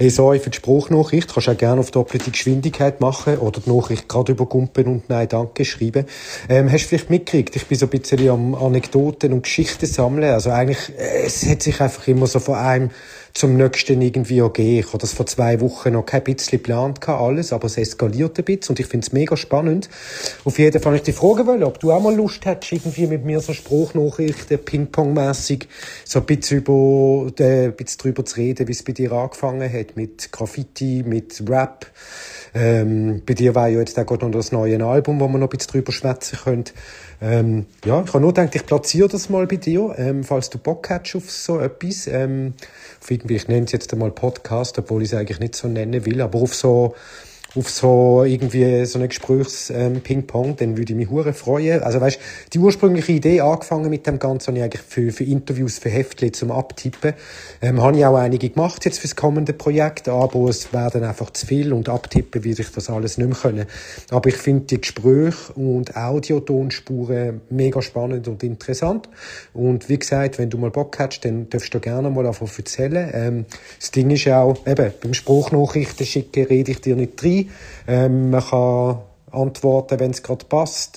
Hey, sorry für die Spruchnachricht. Kannst auch gerne auf doppelte Geschwindigkeit machen oder die Nachricht gerade übergumpen und Nein, danke schreiben. Hast du vielleicht mitgekriegt? Ich bin so ein bisschen am Anekdoten und Geschichten sammeln. Also eigentlich, es hat sich einfach immer so von einem zum nächsten irgendwie ergeben. Ich habe das vor 2 Wochen noch kein bisschen geplant alles, aber es eskaliert ein bisschen und ich finde es mega spannend. Auf jeden Fall ich dich fragen wollen, ob du auch mal Lust hättest, irgendwie mit mir so Spruchnachrichten, Ping-Pong-mässig, so ein bisschen drüber zu reden, wie es bei dir angefangen hat, mit Graffiti, mit Rap. Bei dir war ja jetzt auch gerade noch das neue Album, wo wir noch ein bisschen drüber schwätzen können. Ja, ich habe nur gedacht, ich platziere das mal bei dir, falls du Bock hättest auf so etwas. Auf irgendwie, ich nenne es jetzt einmal Podcast, obwohl ich es eigentlich nicht so nennen will, aber auf so irgendwie so ein Gesprächs-Ping-Pong, dann würde ich mich hure freuen. Also weißt, die ursprüngliche Idee angefangen mit dem Ganzen, habe ich eigentlich für Interviews, für Heftchen zum Abtippen. Habe ich auch einige gemacht jetzt fürs kommende Projekt, aber es werden einfach zu viel und abtippen würde ich das alles nicht mehr können. Aber ich finde die Gespräche und Audiotonspuren mega spannend und interessant. Und wie gesagt, wenn du mal Bock hast, dann darfst du gerne mal davon erzählen. Das Ding ist auch, eben, beim Spruchnachrichten schicken rede ich dir nicht rein. Man kann antworten, wenn es gerade passt.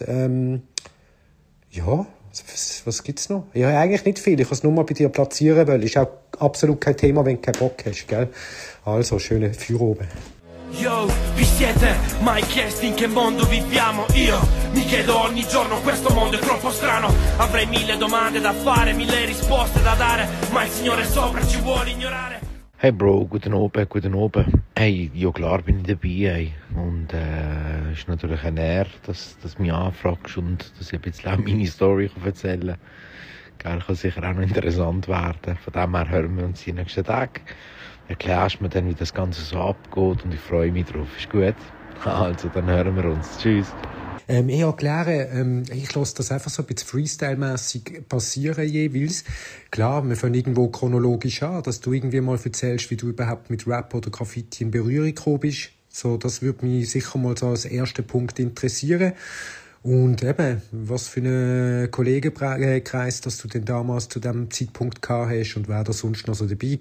Ja, was gibt's noch? Ja, eigentlich nicht viel. Ich kann es nur mal bei dir platzieren, weil ist auch absolut kein Thema, wenn du keinen Bock hast, gell? Also, schöne Feuer oben. Yo, vi siete mai chiesti in che mondo viviamo? Io mi chiedo ogni giorno, questo mondo è troppo strano. Avrei 1000 domande da fare, 1000 risposte da dare, ma il Signore sopra ci vuole ignorare. Hey Bro, guten Abend, guten Abend. Hey, ja klar bin ich dabei, ey. Und ist natürlich eine Ehre, dass du mich anfragst und dass ich ein bisschen auch meine Story erzählen kann. Kann sicher auch noch interessant werden. Von dem her hören wir uns die nächsten Tage. Erklärst mir dann, wie das Ganze so abgeht und ich freue mich drauf. Ist gut? Also, dann hören wir uns. Tschüss. Ich erkläre, ich lasse das einfach so ein bisschen Freestyle-mässig passieren jeweils. Klar, wir fangen irgendwo chronologisch an, dass du irgendwie mal erzählst, wie du überhaupt mit Rap oder Graffiti in Berührung gekommen bist. So, das würde mich sicher mal so als ersten Punkt interessieren. Und eben, was für einen Kollegenkreis, dass du denn damals zu dem Zeitpunkt gehabt hast und wer da sonst noch so dabei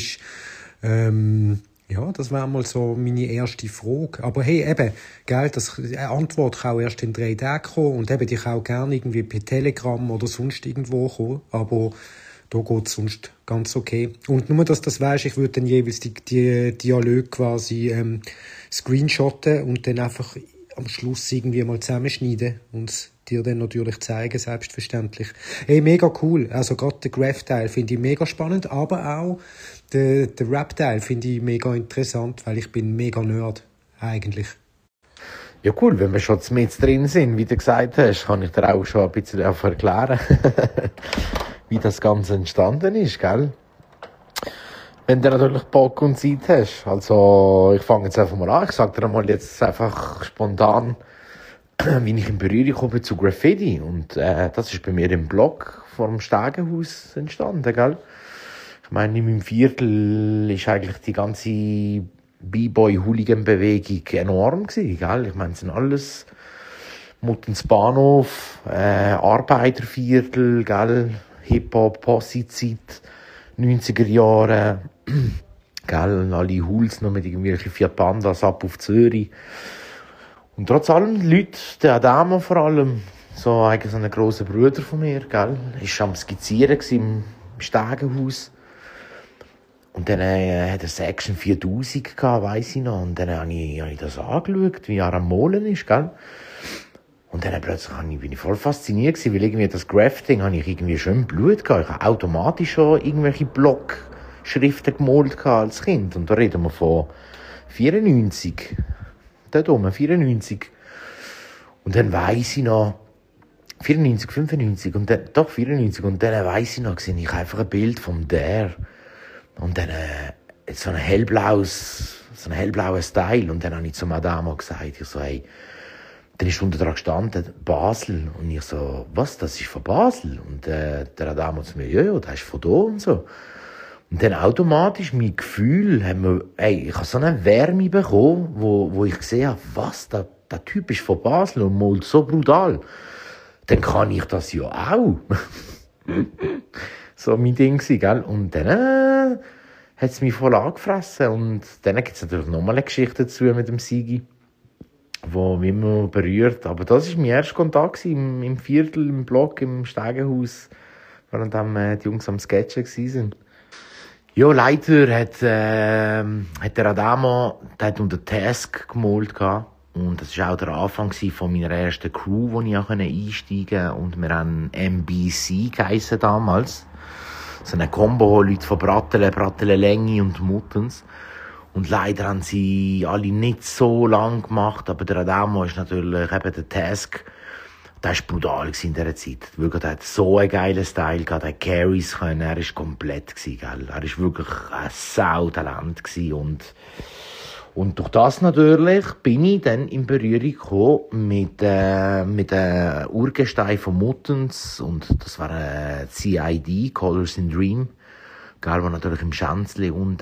war. Ja, das wäre mal so meine erste Frage. Aber hey, eben, gell, eine Antwort kann auch erst in 3 Tagen kommen und eben, die kann auch gerne irgendwie per Telegram oder sonst irgendwo kommen, aber da geht's sonst ganz okay. Und nur, dass du das weisst, ich würde dann jeweils die Dialoge quasi screenshotten und dann einfach am Schluss irgendwie mal zusammenschneiden und dir dann natürlich zeigen, selbstverständlich. Hey, mega cool. Also gerade den Graph-Teil finde ich mega spannend, aber auch den Rap-Teil finde ich mega interessant, weil ich bin mega Nerd, eigentlich. Ja cool, wenn wir schon mit drin sind, wie du gesagt hast, kann ich dir auch schon ein bisschen erklären, wie das Ganze entstanden ist, gell? Wenn du natürlich Bock und Zeit hast. Also, ich fange jetzt einfach mal an. Ich sage dir mal jetzt einfach spontan, wie ich in Berührung komme zu Graffiti. Und das ist bei mir im Blog vor dem Stegenhaus entstanden, gell? Ich meine, in meinem Viertel ist eigentlich die ganze B-Boy-Hooligan-Bewegung enorm gewesen, gell? Ich meine, es sind alles Muttensbahnhof, Arbeiterviertel, gell? Hip-Hop, Posse-Zeit, 90er Jahre, gell? Alle Hools noch mit irgendwelchen Fiat Pandas ab auf Zürich. Und trotz allem, Leute, der Adamo vor allem, so eigentlich so ein grosser Bruder von mir, gell? Ist am Skizzieren im Stegenhaus. Und dann hat er Section 4000 gehabt, weiss ich noch. Und dann habe ich das angeschaut, wie er am Molen ist, gell? Und dann plötzlich bin ich voll fasziniert gewesen, weil irgendwie das Grafting habe ich irgendwie schon im Blut gehabt. Ich habe automatisch schon irgendwelche Blockschriften gemalt gehabt als Kind. Und da reden wir von 94. Dort oben, 94. Und dann weiss ich noch, 94, 95 und dann, doch 94. Und dann weiss ich noch, sehe ich einfach ein Bild vom Dare. Und dann so ein hellblaues Style. Und dann habe ich zu Adamo gesagt, ich so, hey, dann ist unter dran gestanden, Basel. Und ich so, was, das ist von Basel? Und der Adamo zu mir, ja, das ist von da und so. Und dann automatisch mein Gefühl, ich habe so eine Wärme bekommen, wo ich gesehen habe, was, der Typ ist von Basel und malt so brutal. Dann kann ich das ja auch. So mein Ding gewesen, gell? Und dann, hat es mich voll angefressen. Und dann gibt es natürlich nochmal eine Geschichte dazu mit dem Sigi, die mich immer berührt. Aber das war mein erster Kontakt im Viertel, im Block, im Stegenhaus, während die Jungs am Sketchen waren. Ja, leider hat der Adamo, der hat unter Task gemalt gehabt. Und das war auch der Anfang von meiner ersten Crew, wo ich auch einsteigen konnte. Und wir haben MBC geheissen damals. So eine Kombo, Leute von Brattelen, Länge und Muttens. Und leider haben sie alle nicht so lang gemacht. Aber der Adamo ist natürlich eben der Task. Der war brutal in dieser Zeit. Wirklich, der hat so einen geilen Style gehabt, der Carries können. Er war komplett, gell. Er war wirklich ein Sautalent und durch das natürlich bin ich dann in Berührung gekommen mit den Urgestein von Muttens. Und das war CID, Colors in Dream. Gell, wo natürlich im Schänzli und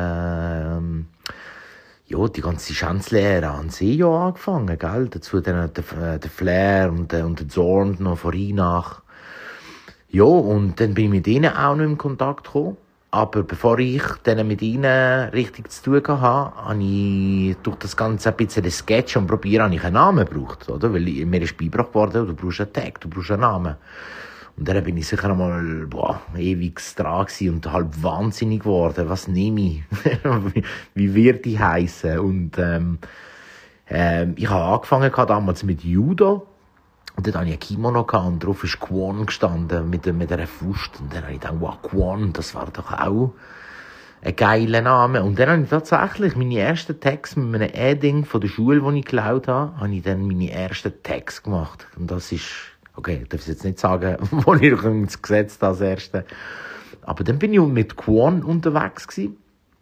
ja, die ganze Schänzli-Ära an See ja angefangen, gell? Dazu dann der Flair und der Zorn noch von Rheinach. Ja, und dann bin ich mit ihnen auch noch in Kontakt gekommen. Aber bevor ich dann mit ihnen richtig zu tun hatte, habe ich durch das Ganze ein bisschen Sketch und probieren, habe ich einen Namen gebraucht, oder? Weil mir ist beigebracht worden, du brauchst einen Tag, du brauchst einen Namen. Und dann bin ich sicher einmal, ewig dran gewesen und halb wahnsinnig geworden. Was nehme ich? Wie wird ich heissen? Und, ich habe angefangen damals mit Judo. Und dann hatte ich ein Kimono gehabt und drauf ist Kwon gestanden, mit einer Faust. Und dann habe ich gedacht, wow, Kwon, das war doch auch ein geiler Name. Und dann habe ich tatsächlich meine ersten Tags mit einem Edding von der Schule, die ich geklaut habe ich dann meine ersten Tags gemacht. Und das ist, okay, ich darf es jetzt nicht sagen, wo ich ins Gesetz das erste. Aber dann bin ich mit Kwon unterwegs gewesen.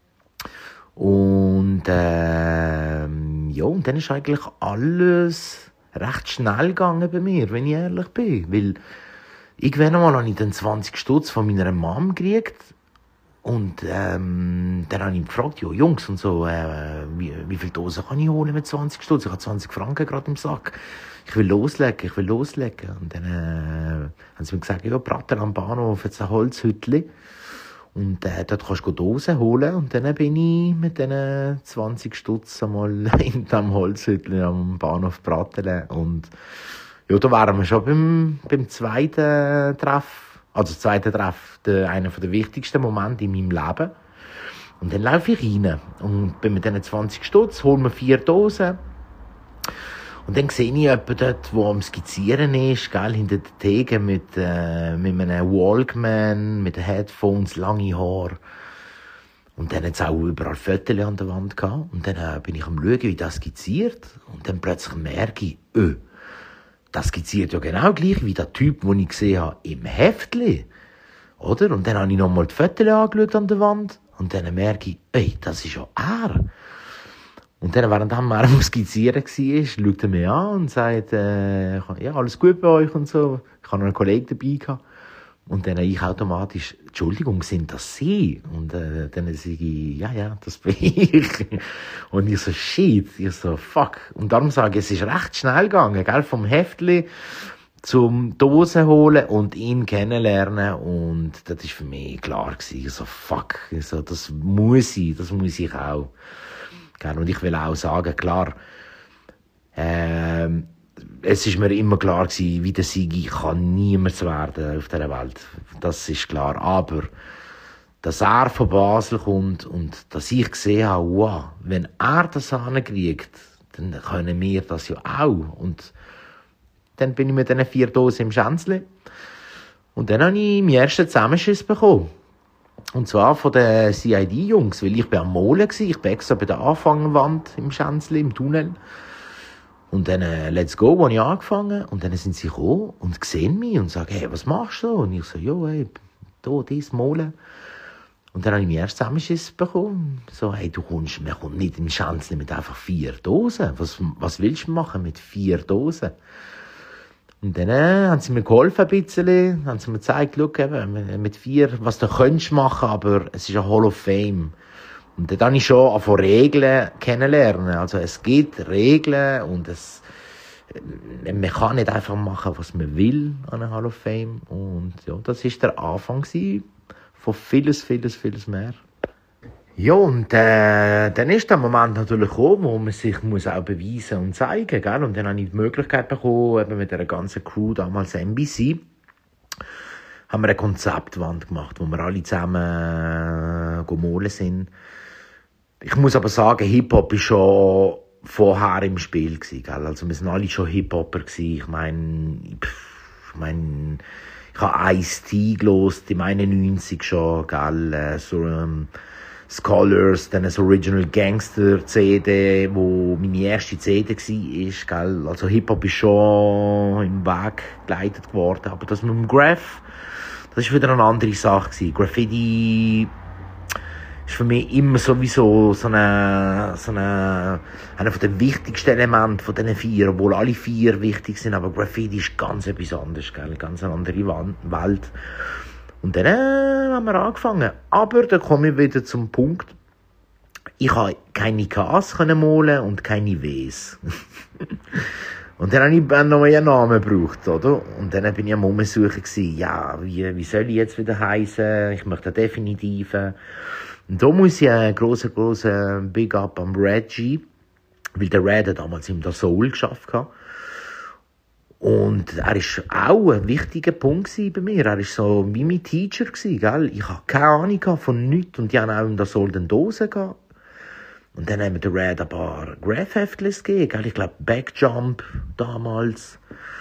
Und, ja, und dann ist eigentlich alles recht schnell gegangen bei mir, wenn ich ehrlich bin. Weil, irgendwann einmal habe ich dann 20 Stutz von meiner Mom gekriegt. Und, dann habe ich gefragt, ja, Jungs und so, wie viel Dosen kann ich holen mit 20 Stutz? Ich habe 20 Franken gerade im Sack. Ich will loslegen. Und dann, haben sie mir gesagt, ja, Prater am Bahnhof, jetzt ein Holzhütli. Und, dort kannst du Dosen holen. Und dann bin ich mit diesen 20 Stutz einmal in diesem Holzhütli am Bahnhof Pratteln. Und, ja, da waren wir schon beim zweiten Treff. Also, zweiter Treff, einer der wichtigsten Momente in meinem Leben. Und dann laufe ich rein. Und bin mit diesen 20 Stutz, hole mir 4 Dosen. Und dann sehe ich jemanden dort, der am Skizzieren ist, gell, hinter der Theke mit einem Walkman, mit den Headphones, lange Haare. Und dann hat es auch überall Fotos an der Wand gehabt. Und dann bin ich am schauen, wie das skizziert. Und dann plötzlich merke ich, das skizziert ja genau gleich wie der Typ, den ich gesehen habe im Heftli. Oder? Und dann habe ich nochmal die Fotos angeschaut an der Wand. Und dann merke ich, das ist ja er. Und dann, während er am Skizzieren war, schaut er mich an und sagt, ja, alles gut bei euch und so. Ich habe noch einen Kollegen dabei gehabt. Und dann ich automatisch, Entschuldigung, sind das Sie? Und dann sage ich, ja, das bin ich. Und ich so, shit, ich so, fuck. Und darum sage ich, es ist recht schnell gegangen, gell, vom Heftli zum Dosen holen und ihn kennenlernen. Und das war für mich klar gewesen. Ich so, fuck, ich so, das muss ich auch. Und ich will auch sagen, klar, es ist mir immer klar gewesen, wie der Sigi kann niemand werden auf dieser Welt. Das ist klar. Aber, dass er von Basel kommt und dass ich gesehen habe, wow, wenn er das hinkriegt, dann können wir das ja auch. Und dann bin ich mit diesen 4 Dosen im Schänzli. Und dann habe ich meinen ersten Zusammenschiss bekommen. Und zwar von den CID-Jungs, weil ich bin am Molen war. Ich bin extra bei der Anfangwand im Schänzli, im Tunnel. Und dann, let's go, wo ich angefangen. Und dann sind sie gekommen und sehen mich und sagen, hey, was machst du? Und ich so, ja, hey, da, dies, Molen. Und dann habe ich meinen ersten Zusammenschiss bekommen. So, hey, man kommt nicht im Schänzli mit einfach 4 Dosen. Was willst du machen mit 4 Dosen? Und dann haben sie mir geholfen ein bisschen, haben sie mir gezeigt, schau, eben, mit 4, was du könntest machen, aber es ist ein Hall of Fame. Und dann habe ich schon von Regeln kennenlernen. Also es gibt Regeln und man kann nicht einfach machen, was man will an einem Hall of Fame. Und ja, das war der Anfang von vieles mehr. Ja, und dann ist der Moment natürlich gekommen, wo man sich muss auch beweisen und zeigen, gell? Und dann habe ich die Möglichkeit bekommen, eben mit der ganzen Crew, damals NBC, haben wir eine Konzeptwand gemacht, wo wir alle zusammen gemahlen sind. Ich muss aber sagen, Hip-Hop war schon vorher im Spiel gewesen, gell? Also wir sind alle schon Hip-Hopper gewesen. Ich habe Ice-T gehört, im 91 schon, gell? Scholars, dann ein Original Gangster CD, wo meine erste CD war, gell? Also Hip-Hop ist schon im Weg geleitet geworden. Aber das mit dem Graph, das war wieder eine andere Sache gewesen. Graffiti ist für mich immer sowieso einer von den wichtigsten Elementen von diesen 4, obwohl alle 4 wichtig sind, aber Graffiti ist ganz etwas anderes, gell? Ganz eine andere Welt. Und dann haben wir angefangen. Aber dann komme ich wieder zum Punkt, ich konnte keine Ks malen und keine Ws. Und dann habe ich einen neuen Namen gebraucht, oder? Und dann bin ich am Umsuchen gewesen, ja, wie soll ich jetzt wieder heissen? Ich möchte einen definitiven. Und da muss ich einen grossen Big Up am Reggie, weil der Red hat damals im Soul geschafft hat. Und er war auch ein wichtiger Punkt bei mir. Er war so wie mein Teacher, gell? Ich hatte keine Ahnung von nichts. Und die haben auch in der Soul den Dosen gehabt. Und dann haben wir den Red ein paar Graph-Heftlis gegeben, gell? Ich glaube, Backjump damals.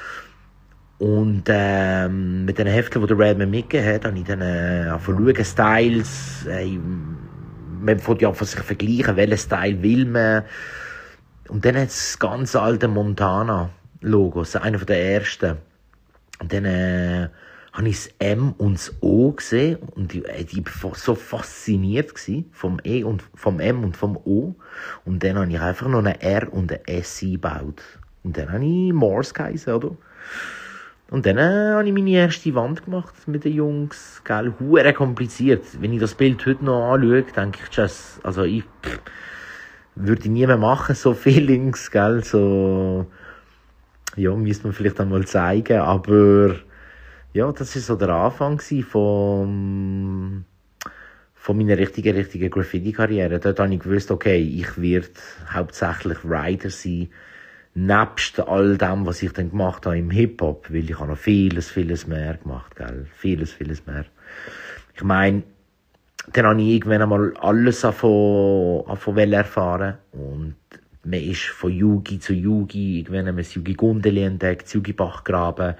Und mit den Hefteln, die der Red mir mitgegeben hat, habe ich dann angefangen zu schauen, Styles. Man fängt ja an sich vergleichen, welchen Style will man. Und dann hat es das ganz alte Montana-Logo, einer der ersten. Und dann habe ich das M und das O gesehen und ich war so fasziniert vom E und vom M und vom O. Und dann habe ich einfach noch ein R und ein S eingebaut. Und dann habe ich Morse geheißen, oder? Und dann habe ich meine erste Wand gemacht mit den Jungs. Gell, hure kompliziert. Wenn ich das Bild heute noch anschaue, denke ich, also ich würde nie mehr machen, so Feelings, gell, so, ja, müsste man vielleicht einmal zeigen, aber, ja, das war so der Anfang von meiner richtigen Graffiti-Karriere. Dort habe ich gewusst, okay, ich werde hauptsächlich Writer sein, nebst all dem, was ich dann gemacht habe im Hip-Hop, weil ich habe noch vieles mehr gemacht, gell? Vieles mehr. Ich meine, dann habe ich irgendwann einmal alles davon erfahren und man ist von Yugi zu Yugi, irgendwann haben wir das Yugi Gundeli entdeckt, das Yugi Bachgraben.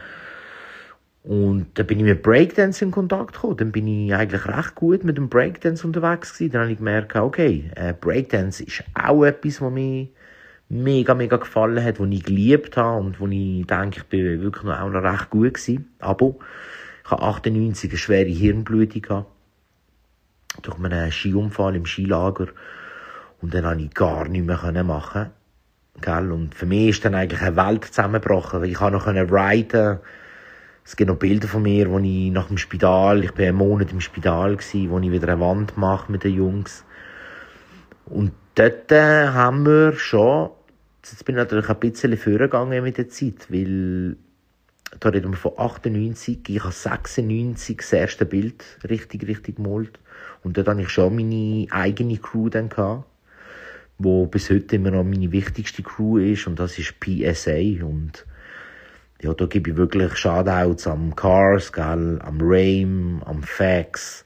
Und dann bin ich mit Breakdance in Kontakt gekommen. Dann bin ich eigentlich recht gut mit dem Breakdance unterwegs gewesen. Dann habe ich gemerkt, okay, Breakdance ist auch etwas, was mir mega gefallen hat, was ich geliebt habe und wo ich denke, ich bin wirklich auch noch recht gut gewesen. Aber ich habe 98 eine schwere Hirnblutung gehabt. Durch einen Skiunfall im Skilager. Und dann konnte ich gar nichts mehr machen. Gell? Und für mich ist dann eigentlich eine Welt zusammengebrochen, weil ich noch reiten. Es gibt noch Bilder von mir, wo ich nach dem Spital, ich bin einen Monat im Spital gewesen, wo ich wieder eine Wand mache mit den Jungs. Und dort haben wir schon, jetzt bin ich natürlich ein bisschen vorgegangen mit der Zeit, weil da reden wir von 98, ich habe 96 das erste Bild richtig gemalt. Und dort hatte ich schon meine eigene Crew dann gehabt, wo bis heute immer noch meine wichtigste Crew ist, und das ist PSA. Und ja, da gebe ich wirklich Shoutouts am Cars, gell, am Rame, am Fax.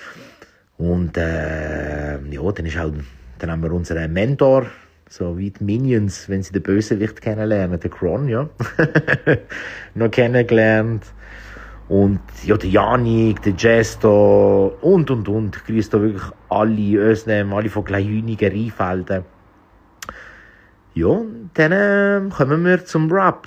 Und ja, dann haben wir unseren Mentor, so wie die Minions, wenn sie den Bösewicht kennenlernen, den Kron, ja, noch kennengelernt. Und ja, der Janik, der Gesto und. Ich grüße da wirklich alle Ösnem, alle von Kleinhünigen, Rheinfelden. Ja, dann kommen wir zum Rap.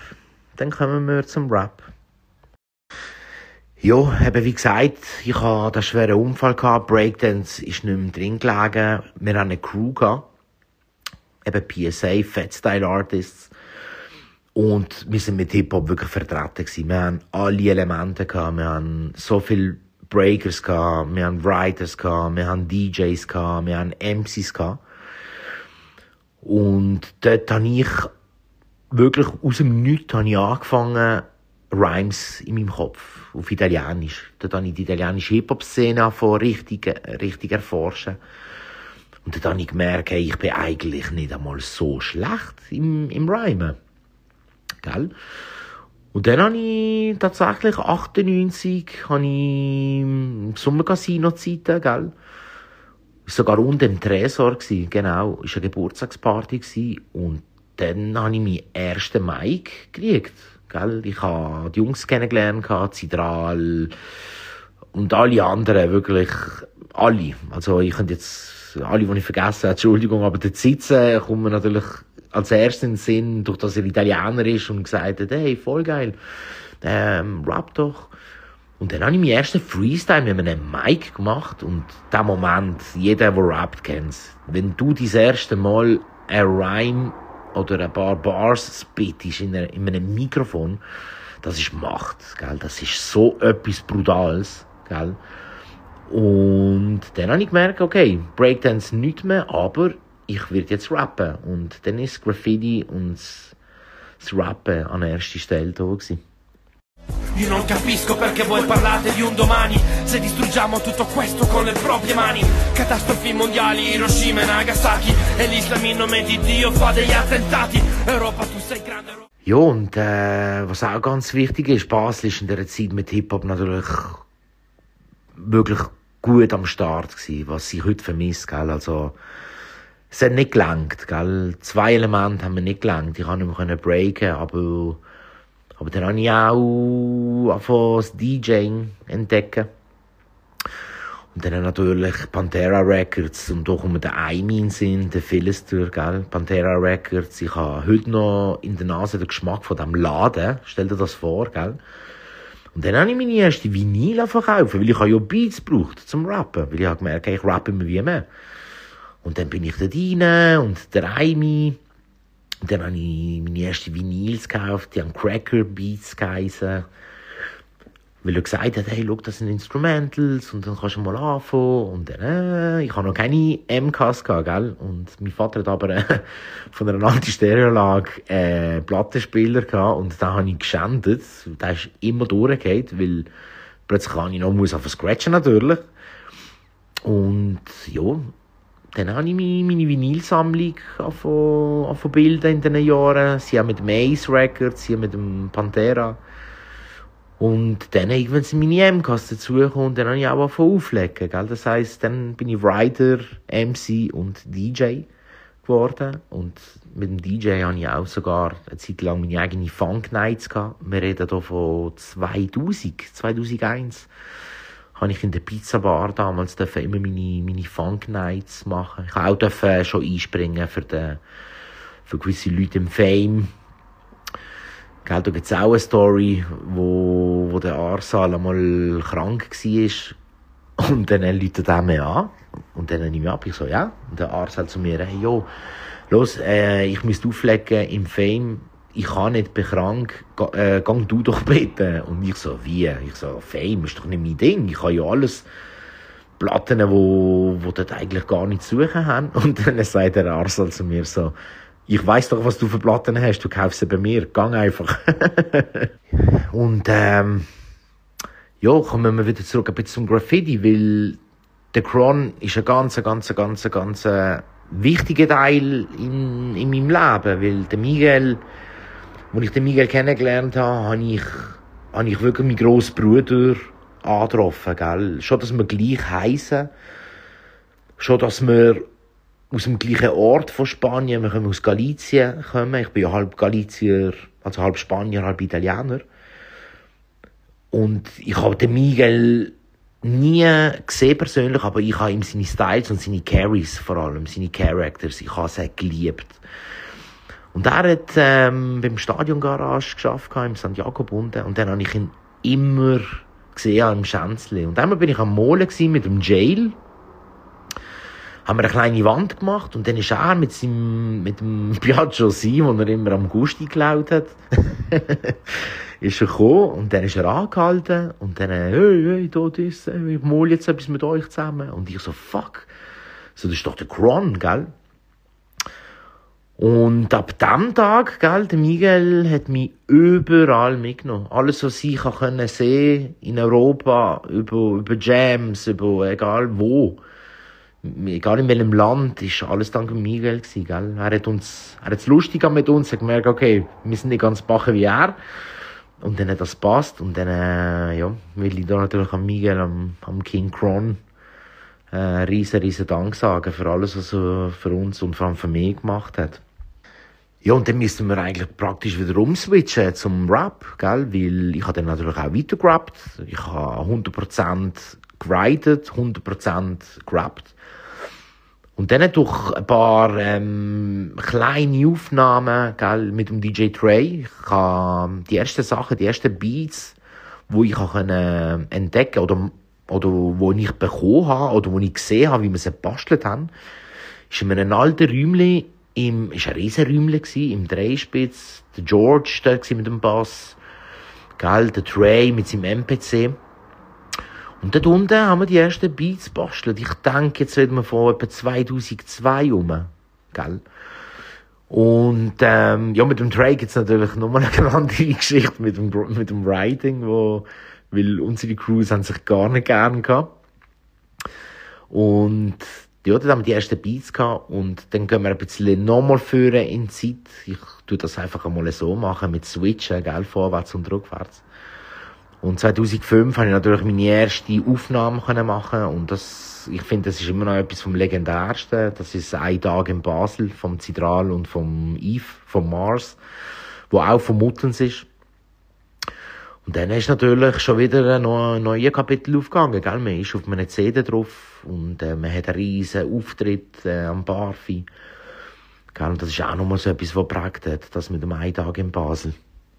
Ja, eben wie gesagt, ich hatte einen schweren Unfall gehabt. Breakdance ist nicht mehr drin gelegen. Wir haben eine Crew gehabt. Eben PSA, Fat Style Artists. Und wir sind mit Hip-Hop wirklich vertreten gewesen. Wir haben alle Elemente gehabt. Wir haben so viele Breakers gehabt. Wir haben Writers gehabt. Wir haben DJs gehabt. Wir haben MCs gehabt. Und dort habe ich wirklich aus dem Nichts angefangen, Rhymes in meinem Kopf, auf Italienisch. Dort habe ich die italienische Hip-Hop-Szene richtig erforschen. Und dann habe ich gemerkt, hey, ich bin eigentlich nicht einmal so schlecht im Rhymen. Gell? Und dann habe ich tatsächlich 98 habe ich im Sommercasino-Zeiten, gell? Sogar unten im Tresor gsi, genau. Ist eine Geburtstagsparty gsi. Und dann habe ich meinen ersten Mic gekriegt, gell? Ich habe die Jungs kennengelernt, Zidral und alle anderen, wirklich alle. Also ich könnte jetzt alle, die ich vergessen habe, Entschuldigung, aber der Sitzen kommt mir natürlich als erstes in den Sinn, durch dass er Italiener ist und gesagt hat, hey, voll geil, rap doch. Und dann habe ich meinen ersten Freestyle mit einem Mic gemacht und der Moment, jeder, der rappt, kennt's. Wenn du das erste Mal ein Rhyme oder ein paar Bars spittest in einem Mikrofon, das ist Macht, gell? Das ist so etwas Brutales, gell? Und dann habe ich gemerkt, okay, Breakdance nicht mehr, aber ich werde jetzt rappen. Und dann ist Graffiti und das Rappen an erster Stelle da gewesen. Io non capisco perché voi parlate di un domani se distruggiamo tutto questo con le proprie mani. Catastrofi mondiali, Hiroshima e Nagasaki, e l'Islam in nome di Dio fa degli attentati. Europa, tu sei grande. Ja, und was auch ganz wichtig ist, Basel ist in dieser Zeit mit Hip-Hop natürlich wirklich gut am Start gewesen, was ich heute vermisse, gell? Also, es hat nicht gelangt, gell? 2 Elemente haben wir nicht gelangt. Ich konnte nicht mehr breaken, aber dann habe ich auch angefangen, das DJing entdecken. Und dann natürlich Pantera Records, und da kommen der Aimin sind, der Philister, gell? Pantera Records. Ich habe heute noch in der Nase den Geschmack von diesem Laden. Stell dir das vor, gell? Und dann habe ich meine erste Vinyl verkauft, weil ich ja Beats gebraucht zum Rappen. Weil ich habe gemerkt, ich rappe immer wie mehr. Und dann bin ich da rein und der Aimin. Und dann habe ich meine ersten Vinyls gekauft, die haben Cracker Beats geheissen. Weil er gesagt hat, hey, schau, das sind Instrumentals und dann kannst du mal anfangen. Und dann, ich habe noch keine MKs gehabt, gell? Und mein Vater hat aber von einer Anti-Stereoanlage Plattenspieler gehabt und den habe ich geschändet. Der ist immer durchgegangen, weil plötzlich kann ich noch anfangen scratchen natürlich. Und ja, dann habe ich meine Vinylsammlung angefangen bilden in diesen Jahren. Sie haben mit dem Ace Records, sie haben mit dem Pantera. Und dann irgendwann sind meine MKs dazugekommen und dann habe ich auch angefangen auflegen, gell? Das heisst, dann bin ich Writer, MC und DJ geworden. Und mit dem DJ habe ich auch sogar eine Zeit lang meine eigene Funk Nights gehabt. Wir reden hier von 2001. Habe ich in der Pizza Bar damals immer meine Funk Nights machen. Ich durfte auch schon einspringen für gewisse Leute im Fame. Gell, da gibt es auch eine Story, wo der Arsal einmal krank war. Und dann läutet er mich an. Und dann nehme ich ab. Ich so, ja. Und der Arsal zu mir, hey, jo, los, ich müsste auflegen im Fame. Ich kann nicht, bin krank. Gang du doch bitte. Und ich so, wie? Ich so, Fame ist doch nicht mein Ding. Ich habe ja alles Platten, wo dort eigentlich gar nichts zu suchen haben. Und dann sagt der Arsal zu mir so, ich weiss doch, was du für Platten hast, du kaufst sie bei mir, gang einfach. Und ja, kommen wir wieder zurück ein bisschen zum Graffiti, weil der Kron ist ein ganz wichtiger Teil in meinem Leben, weil der Miguel, als ich den Miguel kennengelernt habe, habe ich wirklich meinen grossen Bruder angetroffen, gell? Schon, dass wir gleich heissen, schon, dass wir aus dem gleichen Ort von Spanien, wir kommen aus Galicien, ich bin ja halb Galicier, also halb Spanier, halb Italiener. Und ich habe den Miguel nie gesehen persönlich, aber ich habe ihm seine Styles und seine Carries vor allem, seine Characters, ich habe sie geliebt. Und er hat beim Stadion Garage geschafft, im Santiago-Bunde, und dann habe ich ihn immer gesehen im Schänzli. Und einmal bin ich am Malen mit dem Jail, haben wir eine kleine Wand gemacht und dann ist er mit dem Piaggio Simon, den er immer am Gusti geklaut hat, ist er gekommen und dann ist er angehalten und dann, hey, da das, ich male jetzt etwas mit euch zusammen. Und ich so, fuck, so, das ist doch der Kron, gell? Und ab dem Tag, gell, der Miguel hat mich überall mitgenommen. Alles, was ich sehen konnte in Europa, über Jams, über egal wo. egal in welchem Land, ist alles dank Miguel gewesen, gell? Er hat es lustig mit uns, hat gemerkt, okay, wir sind nicht ganz bachen wie er. Und dann hat das passt. Und dann, will ich da natürlich an Miguel, am King Kron, riesen Dank sagen für alles, was er für uns und vor allem für mich gemacht hat. Ja, und dann müssen wir eigentlich praktisch wieder umswitchen zum Rap, gell? Weil ich habe dann natürlich auch weiter gerappt. Ich habe 100% geridet, 100% gerappt. Und dann durch ein paar kleine Aufnahmen, gell, mit dem DJ Trey. Ich habe die ersten Beats, wo ich entdecken oder wo ich bekommen habe, oder wo ich gesehen habe, wie wir sie gebastelt haben, ist in einem alten Räumchen, ist ein riesen Räumchen im Dreispitz, der George da mit dem Bass, gell, der Trey mit seinem MPC. Und dort unten haben wir die ersten Beats gebastelt. Ich denke, jetzt reden wir von etwa 2002 rum, gell. Und, mit dem Trey gibt's natürlich nochmal eine andere Geschichte mit dem Writing, weil unsere Crews haben sich gar nicht gern gehabt. Und, ja, dann haben wir die ersten Beats gehabt und dann gehen wir ein bisschen nochmal führen in die Zeit. Ich tue das einfach einmal so machen, mit Switchen, gell, vorwärts und rückwärts. Und 2005 habe ich natürlich meine erste Aufnahme machen und ich finde, das ist immer noch etwas vom Legendärsten. Das ist «Ein Tag in Basel» vom Zidral und vom Yves, vom Mars, wo auch von Muttens ist. Und dann ist natürlich schon wieder ein neues Kapitel aufgegangen, gell? Man ist auf einer CD drauf und man hat einen riesen Auftritt am Barfi. Gell? Und das ist auch nochmal so etwas, was prägt hat, das mit dem «Ein Tag in Basel».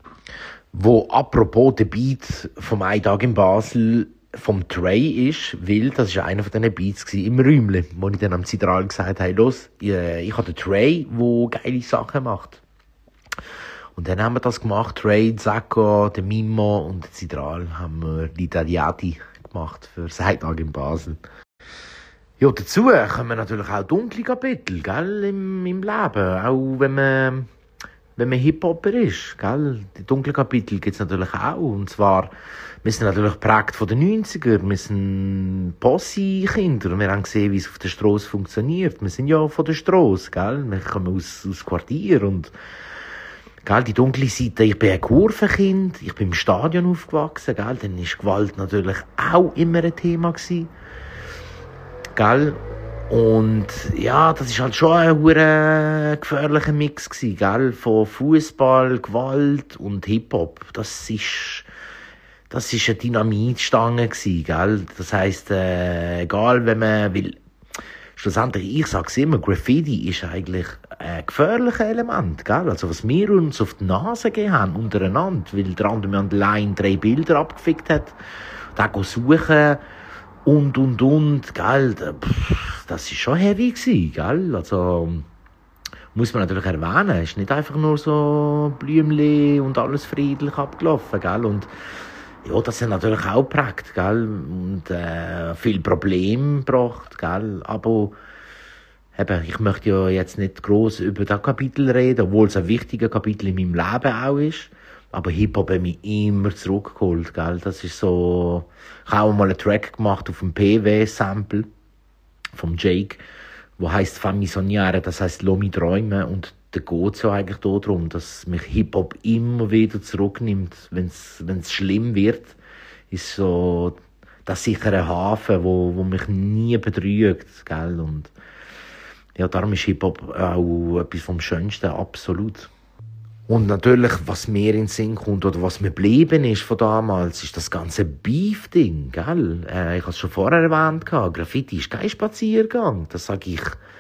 Wo apropos der Beat vom «Ein Tag in Basel» vom Trey ist, weil das war einer von diesen Beats im Räumchen, wo ich dann am Zidral gesagt habe, los, ich habe den Trey, der geile Sachen macht. Und dann haben wir das gemacht, Trey, Zacco, der Mimo und der Zidral haben wir die Tagliati gemacht für das «Ein Tag in Basel». Ja, dazu kommen natürlich auch dunkle Kapitel, gell, im Leben, auch wenn man Hip-Hopper ist, gell? Die dunklen Kapitel gibt's natürlich auch. Und zwar, wir sind natürlich geprägt von den 90er. Wir sind Posse-Kinder. Wir haben gesehen, wie es auf der Strasse funktioniert. Wir sind ja von der Strasse, gell? Wir kommen aus Quartier und, gell, die dunkle Seite. Ich bin ein Kurvenkind. Ich bin im Stadion aufgewachsen, gell? Dann ist Gewalt natürlich auch immer ein Thema gewesen. Gell? Und ja, das ist halt schon ein gefährlicher Mix gewesen, gell? Von Fußball, Gewalt und Hip-Hop. Das ist eine Dynamitstange gewesen, gell? Das heisst, egal, wenn man will, schlussendlich, ich sag's immer, Graffiti ist eigentlich ein gefährliches Element, gell? Also, was wir uns auf die Nase gegeben haben, untereinander, weil der andere mir allein 3 Bilder abgefickt hat, da suchen, und, gell, das ist schon heavy gewesen, gell, also, muss man natürlich erwähnen, es ist nicht einfach nur so Blümchen und alles friedlich abgelaufen, gell, und, ja, das hat natürlich auch geprägt, gell, und, viel Probleme gebracht, gell, aber, eben, ich möchte ja jetzt nicht gross über das Kapitel reden, obwohl es ein wichtiger Kapitel in meinem Leben auch ist. Aber Hip-Hop hat mich immer zurückgeholt, gell. Das ist so, ich habe auch mal einen Track gemacht auf dem PW-Sample vom Jake, wo heisst «Fammi sognare», das heisst «Lass mich träumen». Und da geht es ja eigentlich darum, dass mich Hip-Hop immer wieder zurücknimmt, wenn's schlimm wird, ist so das sichere Hafen, wo mich nie betrügt, gell. Und ja, darum ist Hip-Hop auch etwas vom Schönsten, absolut. Und natürlich, was mir in den Sinn kommt, oder was mir geblieben ist von damals, ist das ganze Beef-Ding, gell? Ich habe es schon vorher erwähnt, Graffiti ist kein Spaziergang. Das sage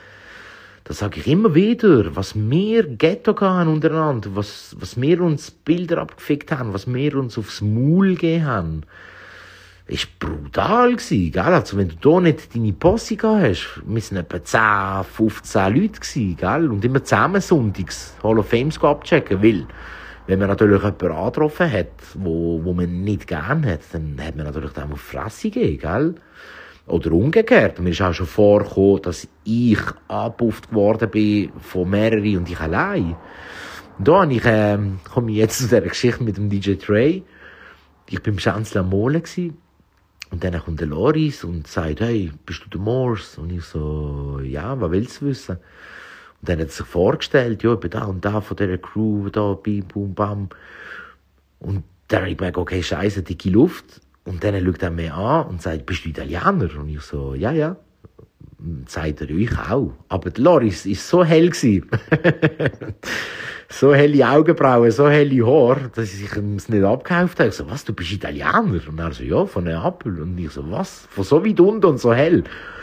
ich immer wieder. Was wir Ghetto haben untereinander, was wir uns Bilder abgefickt haben, was wir uns aufs Maul gegeben haben, ist brutal gewesen, gell? Also, wenn du da nicht deine Posse gehabt hast, wir sind etwa 10, 15 Leute gewesen, gell? Und immer zusammen sonntags Hall of Fames abchecken, weil, wenn man natürlich jemanden angetroffen hat, wo man nicht gern hat, dann hat man natürlich dem auf die Fresse gegeben, gell? Oder umgekehrt. Mir ist auch schon vorgekommen, dass ich angepufft worden bin von mehreren und ich allein. Und da komme ich jetzt zu dieser Geschichte mit dem DJ Trey. Ich bin im Schänzle am Molen gewesen. Und dann kommt der Loris und sagt, hey, bist du der Morse? Und ich so, ja, was willst du wissen? Und dann hat er sich vorgestellt, ja, ich bin da und da von dieser Crew, da, bim, bum, bam. Und dann habe ich gemerkt, okay, scheiße, dicke Luft. Und dann schaut er mich an und sagt, bist du Italiener? Und ich so, ja, ja. Und sagt er, ich auch. Aber der Loris war so hell gewesen. So helle Augenbrauen, so helle Haare, dass ich es nicht abgekauft habe. Ich so, was, du bist Italiener? Und er so, ja, von Neapel. Und ich so, was? Von so weit unten und so hell.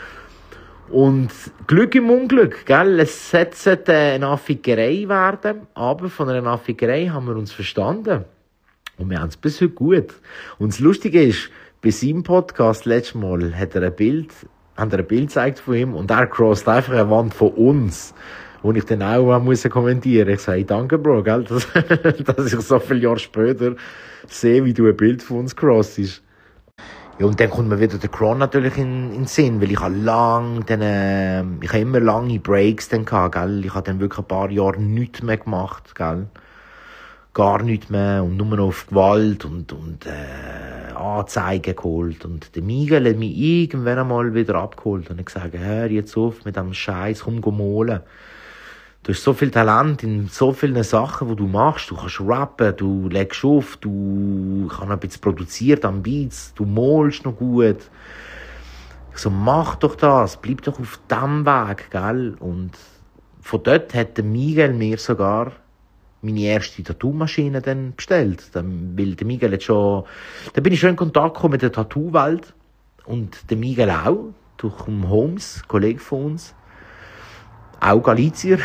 Und Glück im Unglück, gell? Es sollte eine Affigerei werden, aber von einer Affigerei haben wir uns verstanden. Und wir haben es bis heute gut. Und das Lustige ist, bei seinem Podcast letztes Mal hat er ein Bild gezeigt von ihm und er crosst einfach eine Wand von uns. Und ich dann auch kommentieren musste. Ich sage, danke, Bro, gell, dass ich so viele Jahre später sehe, wie du ein Bild von uns crossest. Ja, und dann kommt mir wieder der Kron natürlich in den Sinn, weil ich habe immer lange Breaks dann gehabt, gell. Ich habe dann wirklich ein paar Jahre nichts mehr gemacht, gell. Gar nichts mehr und nur noch auf Gewalt und Anzeigen geholt. Und der Miguel hat mich irgendwann einmal wieder abgeholt und hat gesagt, hör jetzt auf mit dem Scheiß, komm malen. Du hast so viel Talent in so vielen Sachen, die du machst. Du kannst rappen, du legst auf, du kannst ein bisschen produzieren am Beats, du malst noch gut. Ich so, mach doch das, bleib doch auf diesem Weg, gell? Und von dort hat der Miguel mir sogar meine erste Tattoo-Maschine dann bestellt. Weil der Miguel hat da bin ich schon in Kontakt gekommen mit der Tattoo-Welt. Und der Miguel auch, durch den Holmes, Kollege von uns. Auch Galizier.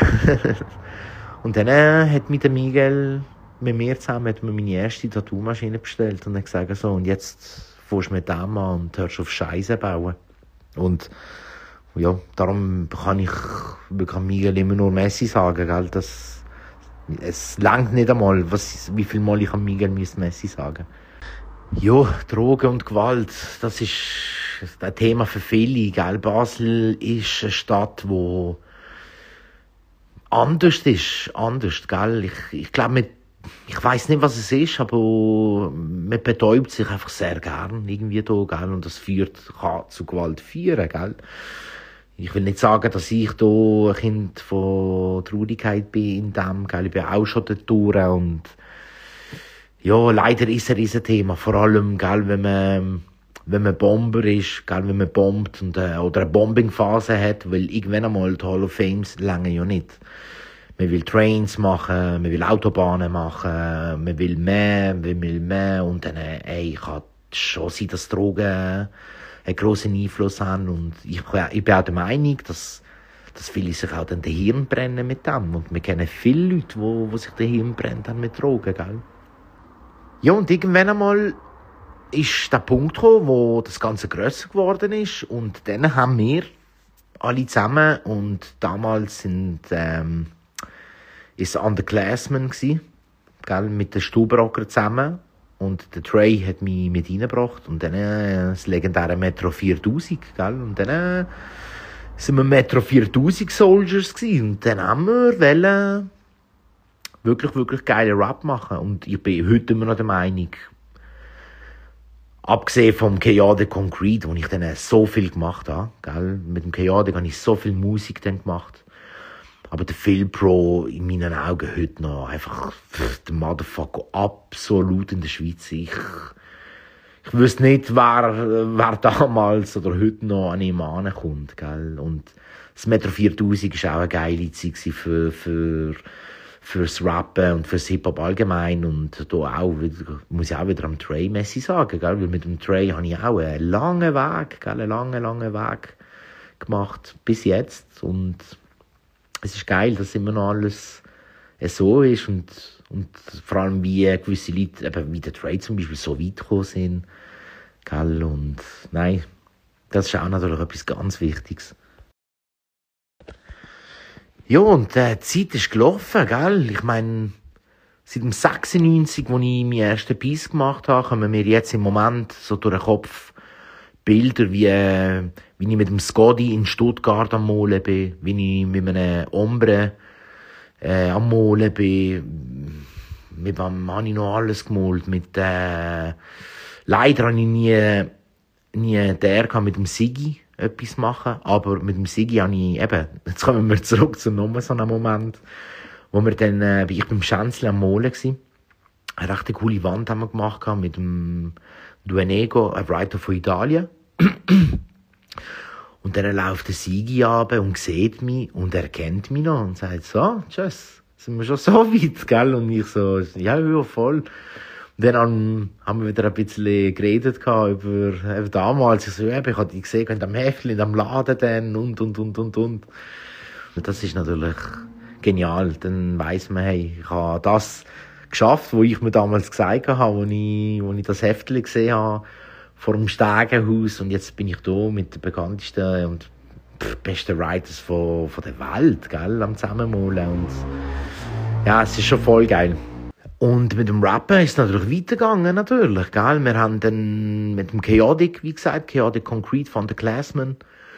Und dann hat mir der Miguel mit mir zusammen meine erste Tattoo-Maschine bestellt und hat gesagt, so, und jetzt fährst du mit dem an und hörst auf Scheiße bauen. Und ja, darum kann ich Miguel immer nur Messi sagen, gell, dass es langt nicht einmal, wie viel Mal ich an Miguel Messi sagen. Ja, Drogen und Gewalt, das ist ein Thema für viele, gell. Basel ist eine Stadt, wo anders, gell. Ich glaube, ich weiss nicht, was es ist, aber man betäubt sich einfach sehr gern irgendwie da, gell. Und das kann zu Gewalt führen, gell. Ich will nicht sagen, dass ich da ein Kind von Traurigkeit bin in dem, gell. Ich bin auch schon dort durch und ja, leider ist es ein Thema. Vor allem, gell, wenn man Bomber ist, gell, wenn man bombt oder eine Bombingphase hat, weil irgendwann einmal die Hall of Fames länger ja nicht. Man will Trains machen, man will Autobahnen machen, man will mehr und dann, kann schon sein, dass Drogen einen grossen Einfluss haben und ich bin auch der Meinung, dass viele sich auch den Hirn brennen mit dem und wir kennen viele Leute, die sich den Hirn brennen haben mit Drogen, gell. Ja, und irgendwann einmal ist der Punkt gekommen, wo das Ganze grösser geworden ist und dann haben wir alle zusammen und damals ist Underclassmen gsi, gell, mit den Stubenrocker zusammen und der Trey hat mich mit reingebracht und dann das legendäre Metro 4000, gell, und dann sind wir Metro 4000 Soldiers gsi und dann haben wir wollen wirklich, wirklich geile Rap machen und ich bin heute immer noch der Meinung, abgesehen vom Chaotic Concrete, wo ich dann so viel gemacht habe, gell, mit dem Chaotic habe ich so viel Musik dann gemacht. Aber der Phil Pro in meinen Augen heute noch einfach der Motherfucker absolut in der Schweiz. Ich wüsste nicht, wer damals oder heute noch an ihm ankommt, gell. Und das Metro 4000 war auch eine geile Zeit fürs Rappen und fürs Hip-Hop allgemein. Und da auch wieder, muss ich auch wieder am Trey Messi sagen, gell. Weil mit dem Trey habe ich auch einen langen Weg, gell, einen langen Weg gemacht bis jetzt. Und es ist geil, dass immer noch alles so ist und vor allem wie gewisse Leute, eben wie der Trey zum Beispiel, so weit gekommen sind. Gell? Und nein, das ist auch natürlich etwas ganz Wichtiges. Ja, und die Zeit ist gelaufen, gell? Ich meine, seit dem 96, wo ich meinen ersten Piece gemacht habe, kommen mir jetzt im Moment so durch den Kopf Bilder, wie ich mit dem Scotty in Stuttgart am Malen bin, wie ich mit einem Ombre am Malen bin. Mit wem habe ich noch alles gemalt? Leider habe ich nie nie der mit dem Sigi etwas machen, aber mit dem Sigi habe ich eben, jetzt kommen wir zurück zu nochmal so einem Moment, wo wir dann, ich beim Schänzli am Molen gsi, eine recht coole Wand haben wir gemacht mit dem Duenego, ein Writer von Italien. Und dann läuft der Sigi ab und sieht mich und erkennt mich noch und sagt so, tschüss, sind wir schon so weit, gell? Und ich so, ja, voll. Und dann haben wir wieder ein bisschen geredet über damals. Ich so, ja, ich habe dich gesehen in dem Heftchen, in dem Laden dann und. Und das ist natürlich genial. Dann weiss man, hey, ich habe das geschafft, was ich mir damals gesagt habe, als ich das Heftchen gesehen habe, vor dem Stegenhaus, und jetzt bin ich da mit den bekanntesten und besten Writers von der Welt, gell, am Zusammenmalen. Und ja, es ist schon voll geil. Und mit dem Rappen ist es natürlich weitergegangen, natürlich, gell. Wir haben dann mit dem Chaotic, wie gesagt, Chaotic Concrete von The Classmen.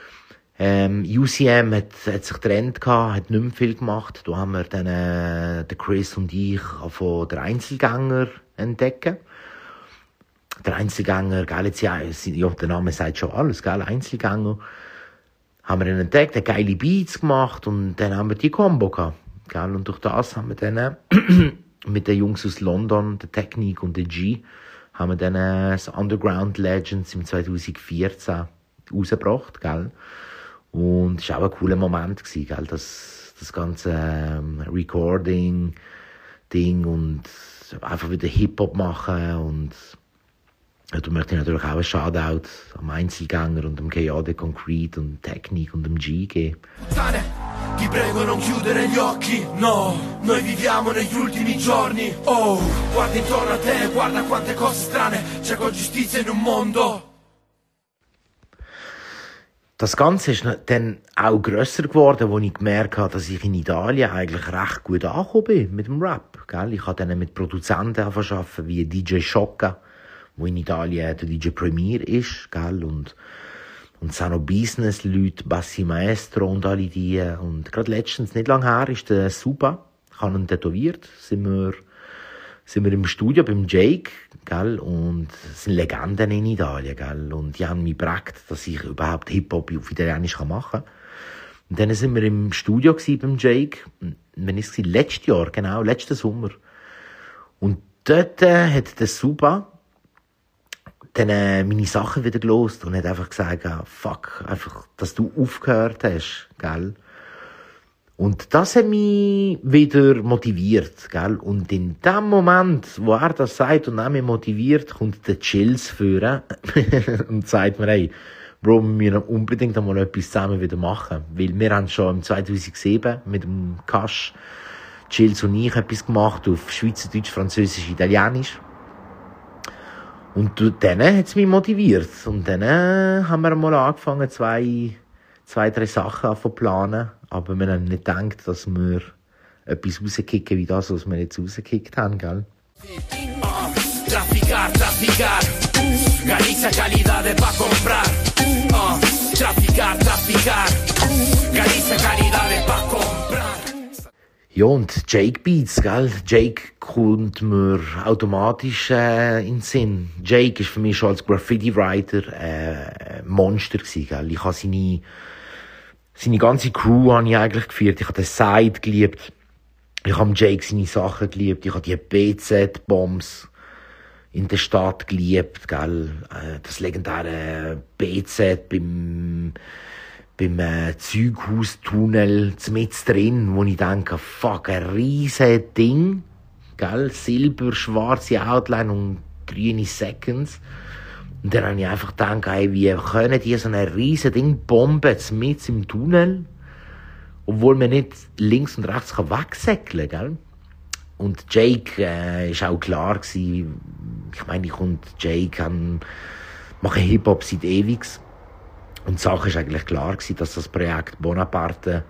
UCM hat sich getrennt gehabt, hat nicht mehr viel gemacht. Da haben wir dann, der Chris und ich von der Einzelgänger entdecken. Der Einzelgänger, gell, jetzt, ja, der Name sagt schon alles, gell, Einzelgänger. Haben wir ihn entdeckt, hat geile Beats gemacht und dann haben wir die Combo gehabt, gell. Und durch das haben wir dann, mit den Jungs aus London, der Technik und der G, haben wir dann, das Underground Legends im 2014 rausgebracht, gell. Und es war auch ein cooler Moment gewesen, gell, das ganze, Recording-Ding und einfach wieder Hip-Hop machen und, ja, da möchte ich natürlich auch einen Shoutout am Einzelgänger und am Chaotic Concrete und Technik und dem G geben. Ti prego non chiudere gli occhi, no, noi viviamo negli ultimi giorni, oh, guarda intorno a te, guarda quante cose strane, c'è giustizia in un mondo. Das Ganze ist dann auch grösser geworden, als ich gemerkt habe, dass ich in Italien eigentlich recht gut angekommen bin mit dem Rap, gell? Ich habe dann mit Produzenten arbeiten, wie DJ Schocka, wo in Italien der DJ Premier ist, gell? Und es sind auch Business-Leute, Bassi Maestro und alle die. Und gerade letztens, nicht lange her, ist der Supa, ich habe ihn tätowiert, sind wir im Studio beim Jake, gell? Und es sind Legenden in Italien, gell? Und die haben mich geprägt, dass ich überhaupt Hip-Hop auf Italienisch machen kann. Und dann sind wir im Studio beim Jake, wenn ich es letztes Jahr, genau, letzten Sommer. Und dort hat der Supa dann meine Sachen wieder gelost und hat einfach gesagt, fuck, einfach, dass du aufgehört hast, gell. Und das hat mich wieder motiviert, gell. Und in dem Moment, wo er das sagt und auch mich motiviert, kommt der Chills führen und sagt mir, hey, Bro, wir müssen unbedingt einmal etwas zusammen wieder machen. Weil wir haben schon im 2007 mit dem Kasch, Chills und ich, etwas gemacht auf Schweizerdeutsch, Französisch, Italienisch. Und dann hat es mich motiviert. Und dann haben wir mal angefangen, zwei, drei Sachen zu planen. Aber wir haben nicht gedacht, dass wir etwas rauskicken wie das, was wir jetzt rausgekickt haben, gell? Traficar, Galicia calidad pa comprar. Traficar, Galicia calidad pa comprar. Ja, und Jake Beats, gell? Jake kommt mir automatisch in den Sinn. Jake ist für mich schon als Graffiti-Writer Monster gewesen, gell? Ich habe seine ganze Crew habe ich eigentlich geführt. Ich habe den Side geliebt. Ich habe Jake seine Sachen geliebt. Ich habe die BZ-Bombs in der Stadt geliebt, gell? Das legendäre BZ beim Zeughaus-Tunnel mit drin, wo ich denke, fuck, ein riesen Ding, gell? Silber, schwarze Outline und grüne Seconds. Und dann habe ich einfach gedacht, hey, wie können die so ein riesen Ding bomben mit im Tunnel, obwohl man nicht links und rechts wegsäckeln kann, gell? Und Jake ist auch klar gewesen, ich meine, ich und Jake machen Hip-Hop seit ewigs. Und die Sache ist eigentlich klar gewesen, dass das Projekt Bonaparte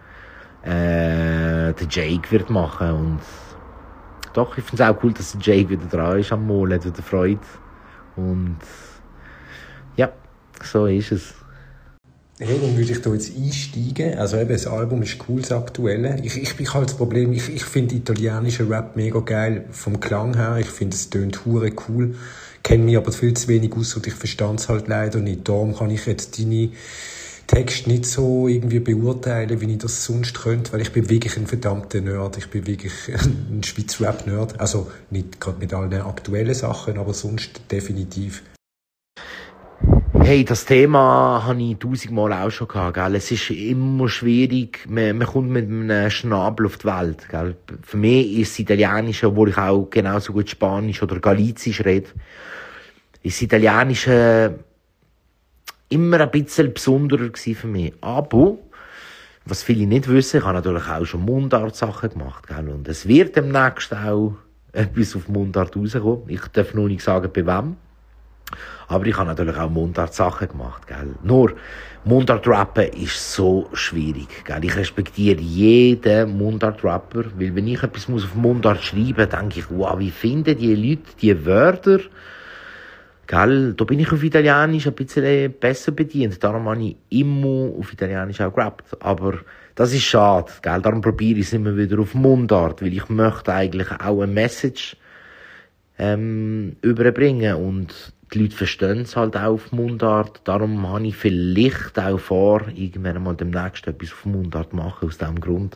der Jake wird machen. Und doch, ich finde es auch cool, dass der Jake wieder dran ist am Mol, hat wieder Freude. Und ja, so ist es. Hey, dann würde ich da jetzt einsteigen. Also eben, das Album ist cool, das Aktuelle. Ich habe das Problem, ich finde italienischen Rap mega geil vom Klang her. Ich finde, es tönt hure cool. Kenne mich aber viel zu wenig aus und ich verstand es halt leider nicht. Darum kann ich jetzt deine Texte nicht so irgendwie beurteilen, wie ich das sonst könnte, weil ich bin wirklich ein verdammter Nerd. Ich bin wirklich ein Schweizer Rap-Nerd. Also nicht gerade mit allen aktuellen Sachen, aber sonst definitiv. Hey, das Thema habe ich 1000-mal auch schon gehabt, gell? Es ist immer schwierig. Man kommt mit einem Schnabel auf die Welt, gell? Für mich ist das Italienische, obwohl ich auch genauso gut Spanisch oder Galicisch rede, ist das Italienische immer ein bisschen besonderer gewesen für mich. Aber, was viele nicht wissen, ich habe natürlich auch schon Mundart-Sachen gemacht, gell? Und es wird demnächst auch etwas auf Mundart rauskommen. Ich darf noch nicht sagen, bei wem. Aber ich habe natürlich auch Mundart-Sachen gemacht, gell. Nur, Mundart-Rappen ist so schwierig, gell. Ich respektiere jeden Mundart-Rapper, weil wenn ich etwas auf Mundart schreiben muss, denke ich, wow, wie finden die Leute die Wörter? Gell, da bin ich auf Italienisch ein bisschen besser bedient. Darum habe ich immer auf Italienisch auch gerappt. Aber das ist schade, gell. Darum probiere ich es immer wieder auf Mundart, weil ich möchte eigentlich auch eine Message überbringen und die Leute verstehen es halt auch auf Mundart. Darum habe ich vielleicht auch vor, irgendwann mal demnächst etwas auf Mundart machen, aus diesem Grund.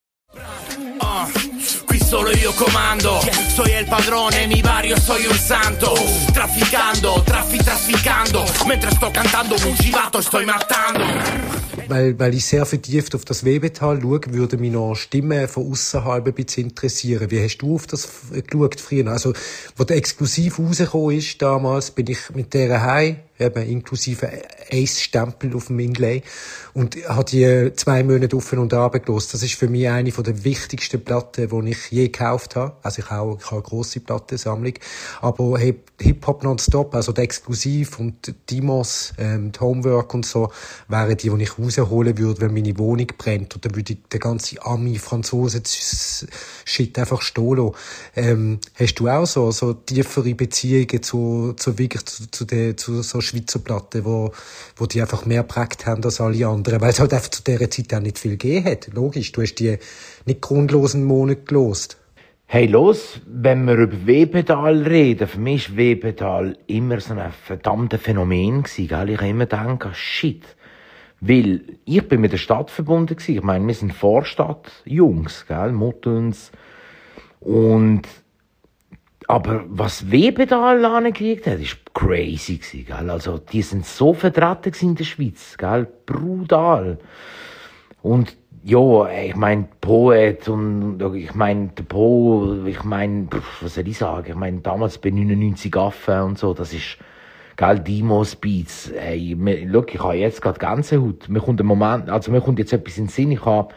Qui solo io comando, soy el padrone, mi barrio soy un santo. Trafficando, mentre sto cantando un civato sto matando. Weil ich sehr vertieft auf das Webetal schaue, würde mich noch Stimmen von ausserhalb ein bisschen interessieren. Wie hast du auf das geschaut früher? Also, wo der exklusiv rausgekommen ist damals, bin ich mit der heim, eben inklusive Ace-Stempel auf dem Inlay, und habe die 2 Monate auf und ab gehört. Das ist für mich eine der wichtigsten Platten, die ich je gekauft habe. Also ich habe eine grosse Plattensammlung. Aber Hip-Hop nonstop, also der Exklusiv und Dimos, die Homework und so, wären die ich rausholen würde, wenn meine Wohnung brennt. Oder würde ich den ganzen Ami-Franzosen-Shit einfach stehen lassen. Hast du auch so tiefere Beziehungen zu so Schweizer Platten, wo die einfach mehr geprägt haben als alle anderen? Weil es halt einfach zu dieser Zeit auch nicht viel gegeben hat. Logisch, du hast die nicht grundlos einen Monat gelost. Hey, wenn wir über Webedal reden, für mich war Webedal immer so ein verdammtes Phänomen gewesen, gell? Ich habe immer gedacht, shit. Weil ich bin mit der Stadt verbunden gewesen. Ich meine, wir sind Vorstadt-Jungs, gell? Mutterns. Aber was Webedal angekriegt hat, ist crazy gewesen, gell? Also, die sind so vertreten in der Schweiz, gell? Brutal. Und, ja, ich meine, Poet und, ich meine, der Po, ich meine, was soll ich sagen? Ich meine, damals bei 99 Affen und so, das ist, gell, Dimos Beats. Ey, look, ich habe jetzt gerade Gänsehaut. Mir kommt jetzt etwas in den Sinn. Ich habe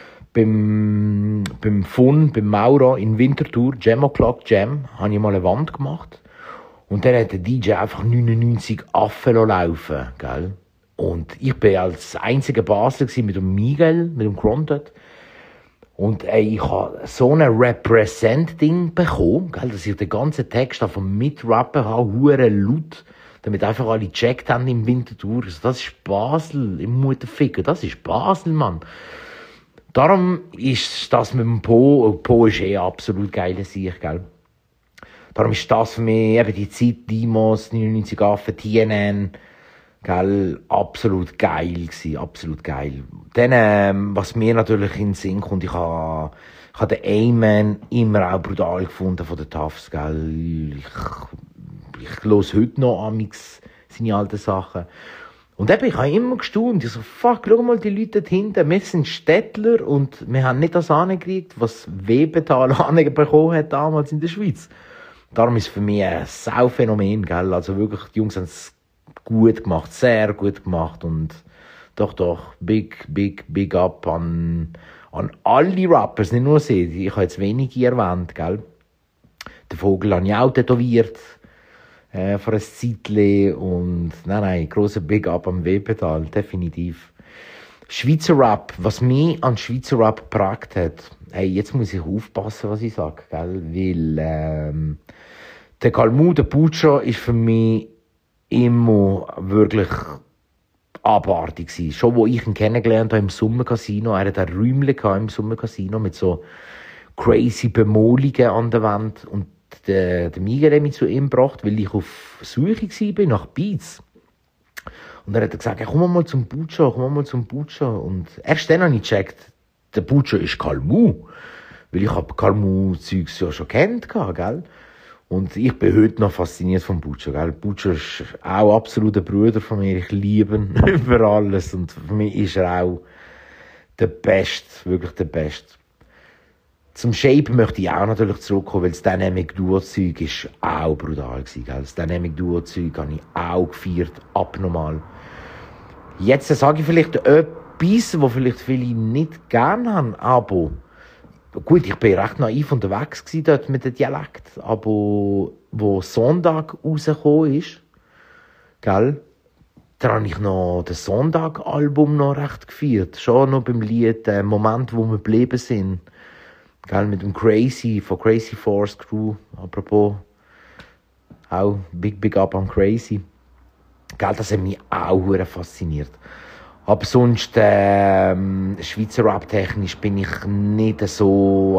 beim Mauro in Winterthur, Jam O'Clock Jam, habe ich mal eine Wand gemacht. Und dann hat der DJ einfach 99 Affen laufen, gell. Und ich bin als einziger Basler mit dem Miguel, mit dem Grondet. Und ich habe so ein Represent-Ding bekommen, gell, dass ich den ganzen Text davon mitrappen habe, hure laut, damit einfach alle gecheckt haben im Winterthur. Also, das ist Basel, im Mutterficker, das ist Basel, Mann. Darum ist das mit dem Po ist absolut geil, Sieg, gell. Darum ist das für mich eben die Zeit, Dimos, 99 Affen, TNN, gell, absolut geil gewesen, absolut geil. Dann, was mir natürlich in den Sinn kommt, ich habe den A-Man immer auch brutal gefunden von den Tafs, gell. Ich höre heute noch amix seine alten Sachen. Und eben, ich habe immer gestaunt. Ich so, fuck, schau mal die Leute dort hinten. Wir sind Städtler und wir haben nicht das angekriegt, was Webedal bekommen hat damals in der Schweiz. Darum ist es für mich ein Sauphänomen, gell. Also wirklich, die Jungs haben es gut gemacht, sehr gut gemacht. Und doch, big up an alle Rappers, nicht nur sie. Ich habe jetzt wenige erwähnt, gell. Den Vogel habe ich auch tätowiert. Vor ein Zeitchen. Und nein, grosser Big Up am Webedal, definitiv. Schweizer Rap, was mich an Schweizer Rap geprägt hat, hey, jetzt muss ich aufpassen, was ich sage, gell? Weil der Calmu, der Puccio, ist für mich immer wirklich abartig gewesen. Schon wo ich ihn kennengelernt habe im Sommercasino, er hat ein Räumchen im Sommercasino mit so crazy Bemolungen an der Wand. Und der Miguel hat mich zu ihm gebracht, weil ich auf Suche war nach Beats. Und dann hat er gesagt, komm mal zum Buccio. Und erst dann habe ich gecheckt, der Buccio ist Calmu. Weil ich habe Calmu-Zeugs ja schon kennt, gell? Und ich bin heute noch fasziniert vom Buccio, gell? Buccio ist auch absoluter Bruder von mir. Ich liebe ihn über alles. Und für mich ist er auch der Beste, wirklich der Beste. Zum Shape möchte ich auch natürlich zurückkommen, weil das Dynamic Duo-Zeug ist auch brutal gewesen, gell? Das Dynamic Duo-Zeug habe ich auch gefeiert, abnormal. Jetzt sage ich vielleicht etwas, was vielleicht viele nicht gerne haben, aber gut, ich bin recht naiv unterwegs gewesen dort mit dem Dialekt, aber wo Sonntag rausgekommen ist, gell, da habe ich noch das Sonntag-Album noch recht gefeiert. Schon noch beim Lied Moment, wo wir geblieben sind. Gell, mit dem Crazy, von Crazy Force Crew, apropos, auch Big Up an Crazy. Gell, das hat mich auch sehr fasziniert. Aber sonst, Schweizer Rap-technisch bin ich nicht so,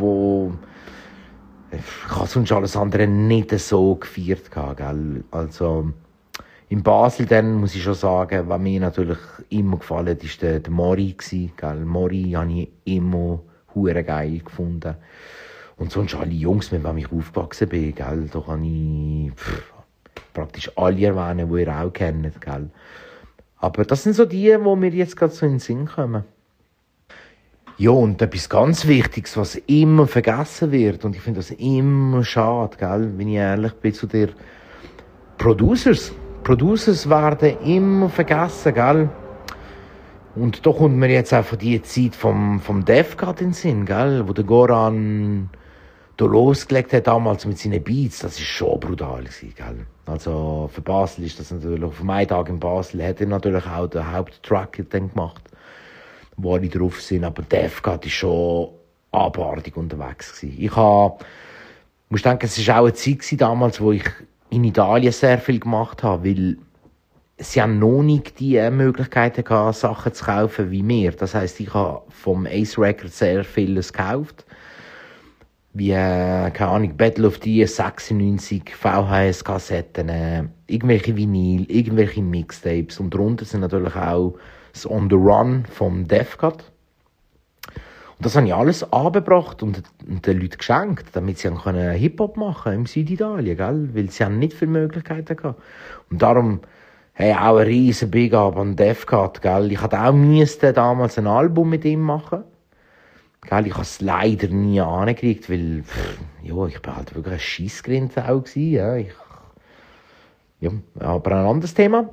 ich habe sonst alles andere nicht so gefeiert, gell. Also, in Basel dann, muss ich schon sagen, was mir natürlich immer gefallen hat, ist der Mori gsi, gell. Mori habe ich immer hure geil gefunden. Und sonst alle Jungs, mit denen ich aufgewachsen bin, gell, da kann ich praktisch alle erwähnen, die ihr auch kennt, gell. Aber das sind so die mir jetzt gerade so in den Sinn kommen. Ja, und etwas ganz Wichtiges, was immer vergessen wird, und ich finde das immer schade, gell, wenn ich ehrlich bin zu dir. Producers werden immer vergessen, gell. Und da kommt mir jetzt auch von die Zeit vom Defqat in den Sinn, gell, wo der Goran da losgelegt hat damals mit seinen Beats. Das ist schon brutal gewesen, gell. Also für Basel ist das natürlich, auf meinen Tag in Basel hat er natürlich auch den Haupttrack dann gemacht, wo alle drauf sind, aber Defqat ist schon abartig unterwegs gewesen. Muss denken, es war auch eine Zeit gewesen damals, wo ich in Italien sehr viel gemacht habe, weil sie haben noch nicht die Möglichkeiten gehabt, Sachen zu kaufen wie mir. Das heisst, ich habe vom Ace Records sehr vieles gekauft. Wie, keine Ahnung, Battle of the 96, VHS-Kassetten, irgendwelche Vinyl, irgendwelche Mixtapes. Und darunter sind natürlich auch das On the Run vom Defqat. Und das habe ich alles angebracht und den Leuten geschenkt, damit sie Hip-Hop machen können im Süditalien, gell? Weil sie haben nicht viele Möglichkeiten gehabt. Und darum, hey, auch ein riesen Big Up an Defqat, gell? Ich hatte auch damals ein Album mit ihm machen. Gell? Ich habe es leider nie angekriegt, weil, ich bin halt wirklich ein Scheissgrind auch gewesen, ja. Aber ein anderes Thema.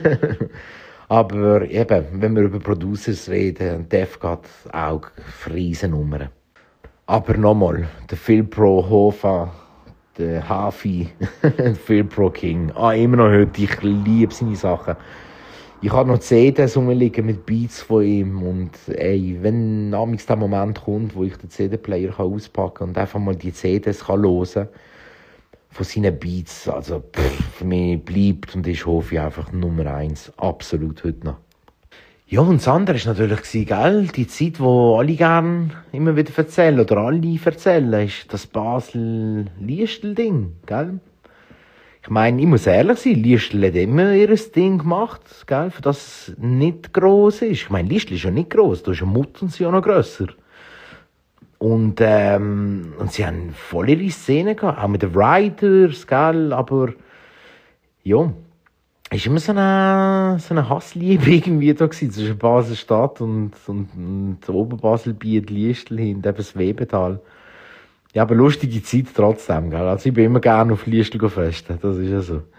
Aber eben, wenn wir über Producers reden, Defqat auch Riesennummern. Aber nochmal, der Phil Pro Hofa, der Hafi, Phil Pro King. Immer noch heute, ich liebe seine Sachen. Ich habe noch CDs rumliegen mit Beats von ihm und wenn amigs der Moment kommt, wo ich den CD-Player auspacken kann und einfach mal die CDs hören kann, von seinen Beats, also für mich bleibt und ist Hofi einfach Nummer 1, absolut heute noch. Ja, und das andere war natürlich, gell, die Zeit, wo alle gerne immer wieder erzählen, oder alle erzählen, ist das Basel-Liestl-Ding, gell. Ich meine, ich muss ehrlich sein, Liestl hat immer ihr Ding gemacht, gell, für das es nicht gross ist. Ich meine, Liestl ist ja nicht gross, da ist ja Muttens ja noch grösser. Und sie haben voll ihre Szenen gehabt, auch mit den Writers, gell, aber, ja, ist immer so eine Hassliebe irgendwie da gewesen, zwischen Basel-Stadt und Oberbasel-Biet, Liestl hin, eben das Webental. Ja, aber lustige Zeit trotzdem, gell, also ich bin immer gerne auf Liestl festen, das ist ja so.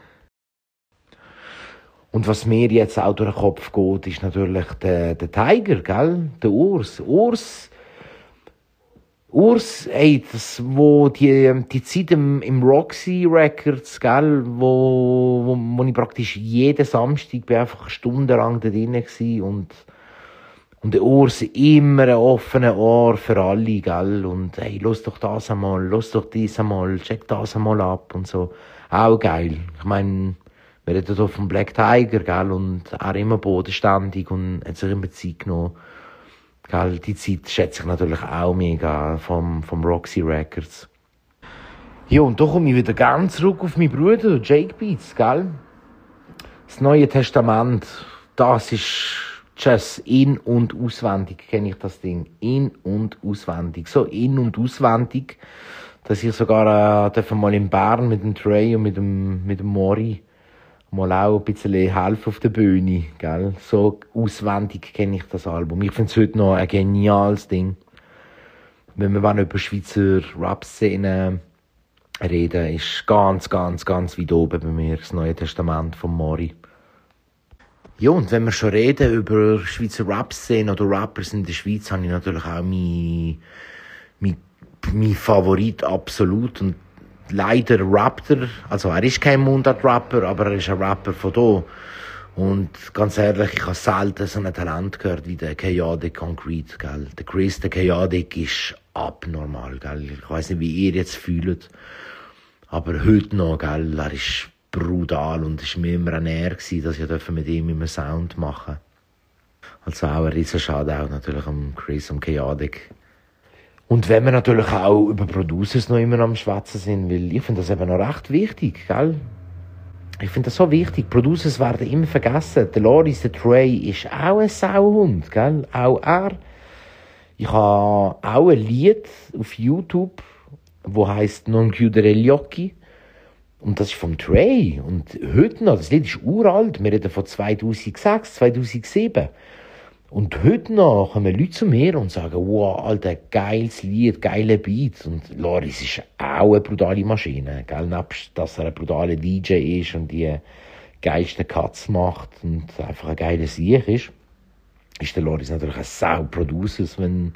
Und was mir jetzt auch durch den Kopf geht, ist natürlich der Tiger, gell, der Urs, das, wo die Zeit im Roxy Records, gell, wo ich praktisch jeden Samstag bin einfach stundenlang da drin war und der Urs immer ein offenes Ohr für alle, gell, und hey, lass doch das einmal, lass doch dies einmal, check das einmal ab und so. Auch geil. Ich meine, Wir reden hier vom Black Tiger, gell, und er immer bodenständig und hat sich immer Zeit genommen. Gell, die Zeit schätze ich natürlich auch mega vom Roxy Records. Ja, und da komme ich wieder ganz zurück auf meinen Bruder, Jake Beats, gell. Das Neue Testament, das ist just in- und auswendig, kenne ich das Ding. In- und auswendig. So in- und auswendig, dass ich sogar mal in Bern mit dem Trey und mit dem Mori mal auch ein bisschen helfen auf der Bühne, gell. So auswendig kenne ich das Album. Ich finde es heute noch ein geniales Ding. Wenn wir über Schweizer Rap-Szene reden, ist ganz, ganz, ganz weit oben bei mir das Neue Testament von Mori. Ja, und wenn wir schon reden über Schweizer Rap-Szene oder Rappers in der Schweiz, habe ich natürlich auch mein Favorit absolut. Und leider rappt er, also er ist kein Mundart-Rapper, aber er ist ein Rapper von hier. Und ganz ehrlich, ich habe selten so ein Talent gehört wie der Chaotic Concrete, gell. Der Chris, der Chaotic ist abnormal, gell. Ich weiss nicht, wie ihr jetzt fühlt. Aber heute noch, gell, er ist brutal und es war mir immer eine Ehre, dass ich mit ihm immer Sound machen durfte. Also auch ein riesen Shoutout natürlich am Chris, am Chaotic. Und wenn wir natürlich auch über Producers noch immer am Schwätzen sind, weil ich finde das eben noch recht wichtig, gell? Ich finde das so wichtig. Producers werden immer vergessen. Der Loris, der Trey ist auch ein Sauhund, gell? Auch er. Ich habe auch ein Lied auf YouTube, das heisst Non chiudere gli occhi. Und das ist vom Trey. Und heute noch, das Lied ist uralt. Wir reden von 2006, 2007. Und heute noch kommen Leute zu mir und sagen, wow, Alter, geiles Lied, geiler Beat. Und Loris ist auch eine brutale Maschine. Gell? Nebst, dass er ein brutaler DJ ist und die geilsten Cuts macht und einfach ein geiler Sieg ist der Loris natürlich ein Sau-Producer, wenn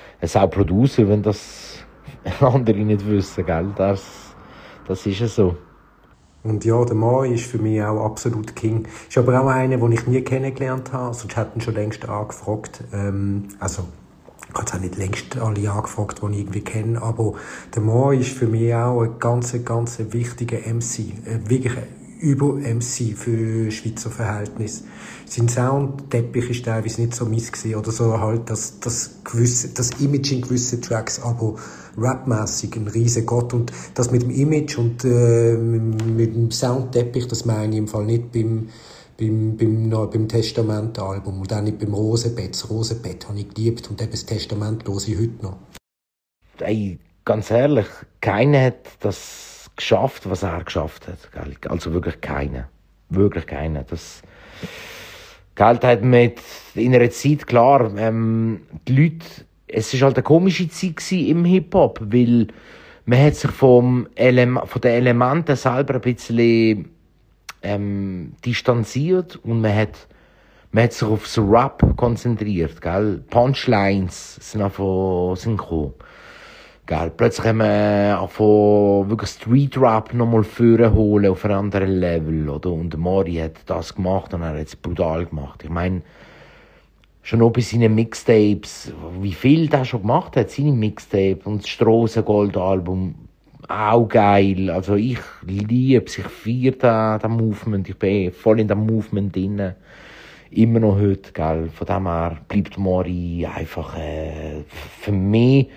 das andere nicht wissen, gell? Das ist ja so. Und ja, der Mori ist für mich auch absolut King. Ist aber auch einer, den ich nie kennengelernt habe, sonst hätte ihn schon längst angefragt. Also, ich habe es auch nicht längst alle angefragt, die ich irgendwie kenne, aber der Mori ist für mich auch ein ganz wichtiger MC. Wirklich ein Über-MC für Schweizer Verhältnisse. Sein Soundteppich ist teilweise nicht so mies gewesen, oder so halt das Image in gewissen Tracks, aber rapmässig ein riesen Gott. Und das mit dem Image und mit dem Soundteppich, das meine ich im Fall nicht beim Testament-Album und auch nicht beim Rosenbett. Das Rosenbett habe ich geliebt und eben das Testament höre ich heute noch. Ey, ganz ehrlich, keiner hat das geschafft, was er geschafft hat. Gell? Also wirklich keiner. Wirklich keiner. Das Geld hat mit in einer Zeit, klar, die Leute, es war halt eine komische Zeit im Hip-Hop, weil man hat sich von den Elementen selber ein bisschen distanziert und man hat sich auf das Rap konzentriert, gell? Punchlines sind gekommen. Gell? Plötzlich haben wir wirklich Street-Rap nochmal vorholen auf einem anderen Level, oder? Und Mori hat das gemacht und er hat es brutal gemacht. Ich meine, schon auch bei seinen Mixtapes, wie viel der schon gemacht hat, seine Mixtape und das Strassengold-Album, auch geil. Also ich liebe es, ich feiere das Movement, ich bin voll in dem Movement drin. Immer noch heute, gell. Von dem her bleibt Mori einfach für mich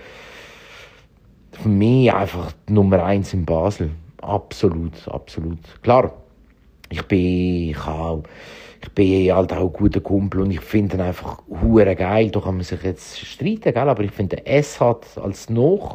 einfach Nummer 1 in Basel. Absolut. Klar, ich bin halt auch ein guter Kumpel und ich finde ihn einfach hure geil. Da kann man sich jetzt streiten, gell? Aber ich finde, der S hat als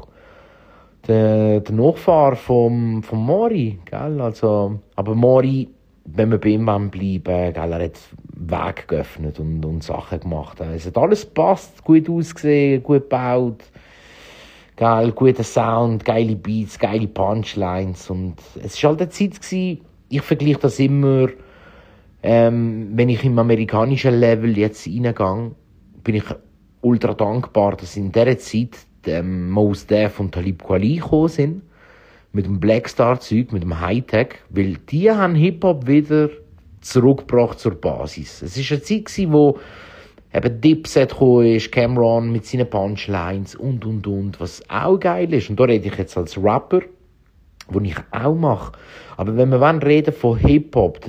der Nachfahre vom Mori, gell? Also, aber Mori, wenn wir bei ihm bleiben, gell? Er hat Weg geöffnet und Sachen gemacht. Es hat alles gepasst, gut ausgesehen, gut gebaut. Geil, guter Sound, geile Beats, geile Punchlines. Und es war halt eine Zeit gewesen, ich vergleiche das immer, wenn ich im amerikanischen Level jetzt reingehe, bin ich ultra dankbar, dass in dieser Zeit Mos Def und Talib Kweli gekommen sind, mit dem Blackstar-Zeug, mit dem Hightech, weil die haben Hip-Hop wieder zurückgebracht zur Basis. Es war eine Zeit, wo eben Dipset gekommen ist, Cameron mit seinen Punchlines und, was auch geil ist. Und da rede ich jetzt als Rapper. was ich auch mache. Aber wenn wir reden von Hip-Hop,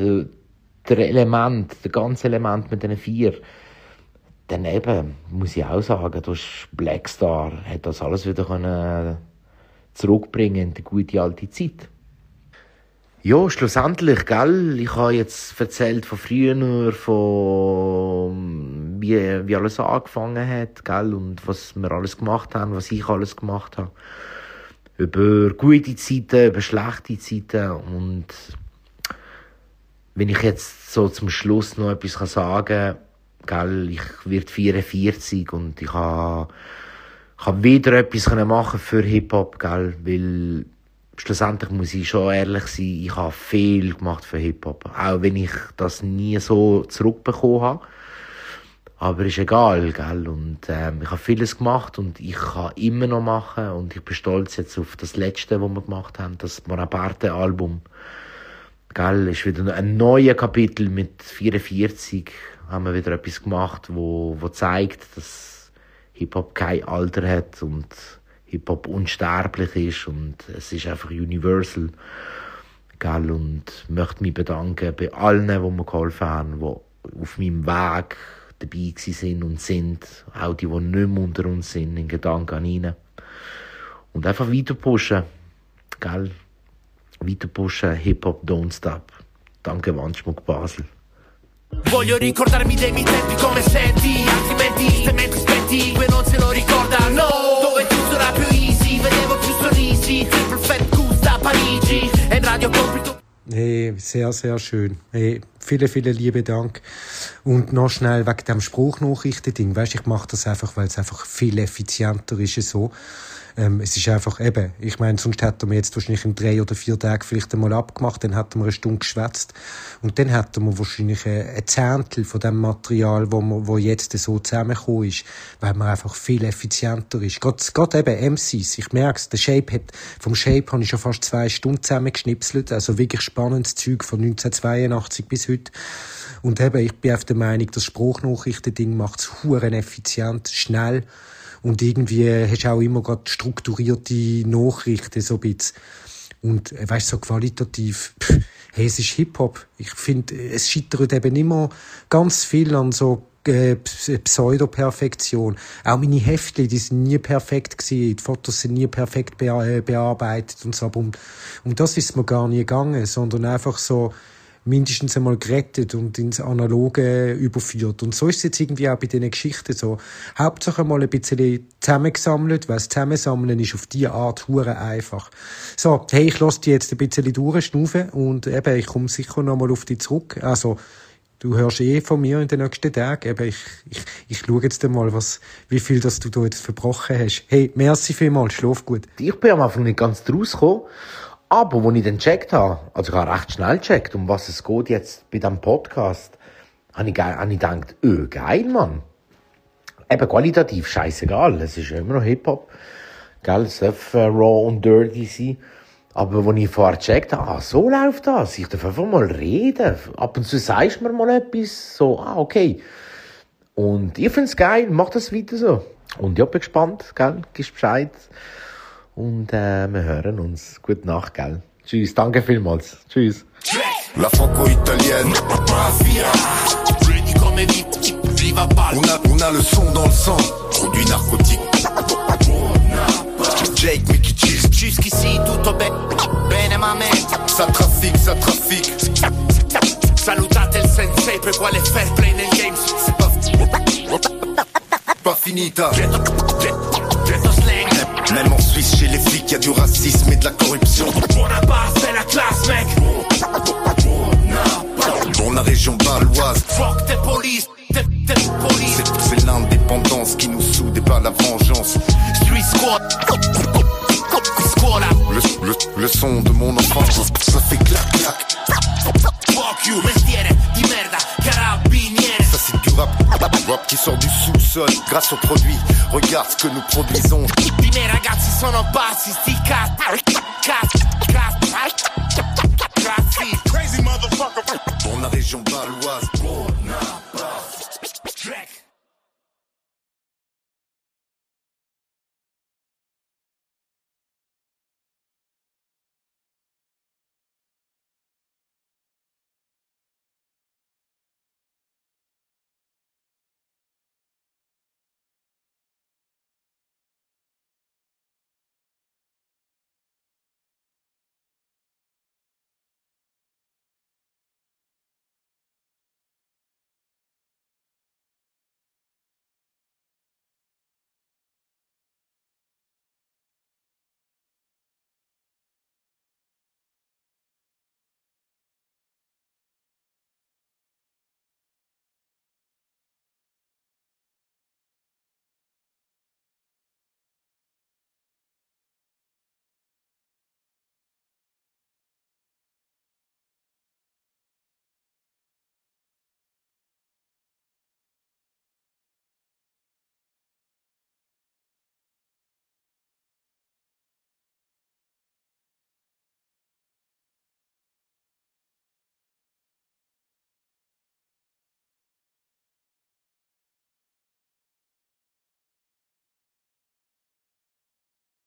der ganze Element mit diesen 4, dann eben, muss ich auch sagen, Blackstar hat das alles wieder zurückbringen in die gute alte Zeit. Ja, schlussendlich, gell, ich habe jetzt erzählt von früher, von wie alles angefangen hat, gell, und was wir alles gemacht haben, was ich alles gemacht habe. Über gute Zeiten, über schlechte Zeiten. Und wenn ich jetzt so zum Schluss noch etwas sagen kann, gell, ich werde 44 und ich habe wieder etwas machen für Hip-Hop, gell, weil schlussendlich muss ich schon ehrlich sein, ich habe viel gemacht für Hip-Hop. Auch wenn ich das nie so zurückbekommen habe. Aber ist egal, gell. Und ich habe vieles gemacht und ich kann immer noch machen. Und ich bin stolz jetzt auf das Letzte, was wir gemacht haben, das Bonaparte-Album. Gell, ist wieder ein neues Kapitel mit 44. Haben wir wieder etwas gemacht, wo zeigt, dass Hip-Hop kein Alter hat und Hip-Hop unsterblich ist und es ist einfach universal. Gell? Und ich möchte mich bedanken bei allen, die mir geholfen haben, die auf meinem Weg dabei sind und sind. Auch die nicht mehr unter uns sind, in Gedanken an ihnen. Und einfach weiter pushen. Gell? Weiter pushen, Hip-Hop don't stop. Danke Wandschmuck Basel. Voglio ricordarmi dei miei tempi come senti, altrimenti se mentre spenti que non se lo ricordano. Dove tutto era più easy, vedevo più sorrisi, Triple Fat Gusta Parigi e Radio Compito. Hey, sehr, sehr schön. Hey, vielen lieben Dank. Und noch schnell wegen dem Spruchnachrichten-Ding. Weisst, ich mache das einfach, weil es einfach viel effizienter ist so. Es ist einfach eben, ich meine, sonst hätten wir jetzt wahrscheinlich in 3 oder 4 Tagen vielleicht einmal abgemacht, dann hätten wir eine Stunde geschwätzt und dann hätten wir wahrscheinlich ein Zehntel von dem Material, wo jetzt so zusammengekommen ist, weil man einfach viel effizienter ist. Gerade eben MCs, ich merke es, vom Shape habe ich schon fast 2 Stunden zusammengeschnipselt, also wirklich spannendes Zeug von 1982 bis heute. Und eben, ich bin auf der Meinung, das Spruchnachrichten-Ding macht es huere effizient, schnell. Und irgendwie hast du auch immer gerade strukturierte Nachrichten, so ein bisschen. Und, weißt, so qualitativ, hey, es ist Hip-Hop. Ich finde, es scheitert eben immer ganz viel an so, Pseudo-Perfektion. Auch meine Heftchen, die sind nie perfekt gewesen. Die Fotos sind nie perfekt bearbeitet und so. Um das ist mir gar nie gegangen, sondern einfach so, mindestens einmal gerettet und ins Analoge überführt. Und so ist es jetzt irgendwie auch bei diesen Geschichten so. Hauptsache mal ein bisschen zusammengesammelt, weil das Zusammensammeln ist auf diese Art hure einfach. So, hey, ich lasse dich jetzt ein bisschen durchschnaufen und eben, ich komme sicher noch mal auf dich zurück. Also, du hörst von mir in den nächsten Tagen. Eben, ich schaue jetzt einmal, wie viel das du da jetzt verbrochen hast. Hey, merci vielmals, schlaf gut. Ich bin am Anfang nicht ganz draus gekommen. Aber, als ich dann gecheckt habe, also ich habe recht schnell gecheckt, um was es geht jetzt bei diesem Podcast, habe ich gedacht, geil, Mann. Eben qualitativ, scheißegal, es ist immer noch Hip-Hop. Gell, es darf raw und dirty sein. Aber als ich vorher gecheckt habe, so läuft das, ich darf einfach mal reden. Ab und zu sagst du mir mal etwas, so, okay. Und ich finde es geil, mach das weiter so. Und ich bin gespannt, gell, gibst Bescheid. Und wir hören uns. Gute Nacht, gell? Tschüss, danke vielmals. Tschüss. La franco-italienne Mafia Ready comme viva balle on a le son dans le sang Produit narcotique Jake, Mickey Cheese Jusqu'ici tutto bene ma me Ça trafique Salutate il sensei per quale fair play nel game. C'est pas finita Ghetto slang. Même en Suisse chez les flics y'a du racisme et de la corruption. Bonaparte c'est la classe mec. Dans la région baloise Fuck tes polices. C'est l'indépendance qui nous soude et pas la vengeance. Street squad. Le son de mon enfance, ça fait clac clac. Fuck you, mestiere di merda, carabiniere. Ça c'est du rap qui sort du sous-sol grâce aux produits. Regarde ce que nous produisons. I miei ragazzi sono pazzi, sti cazzi.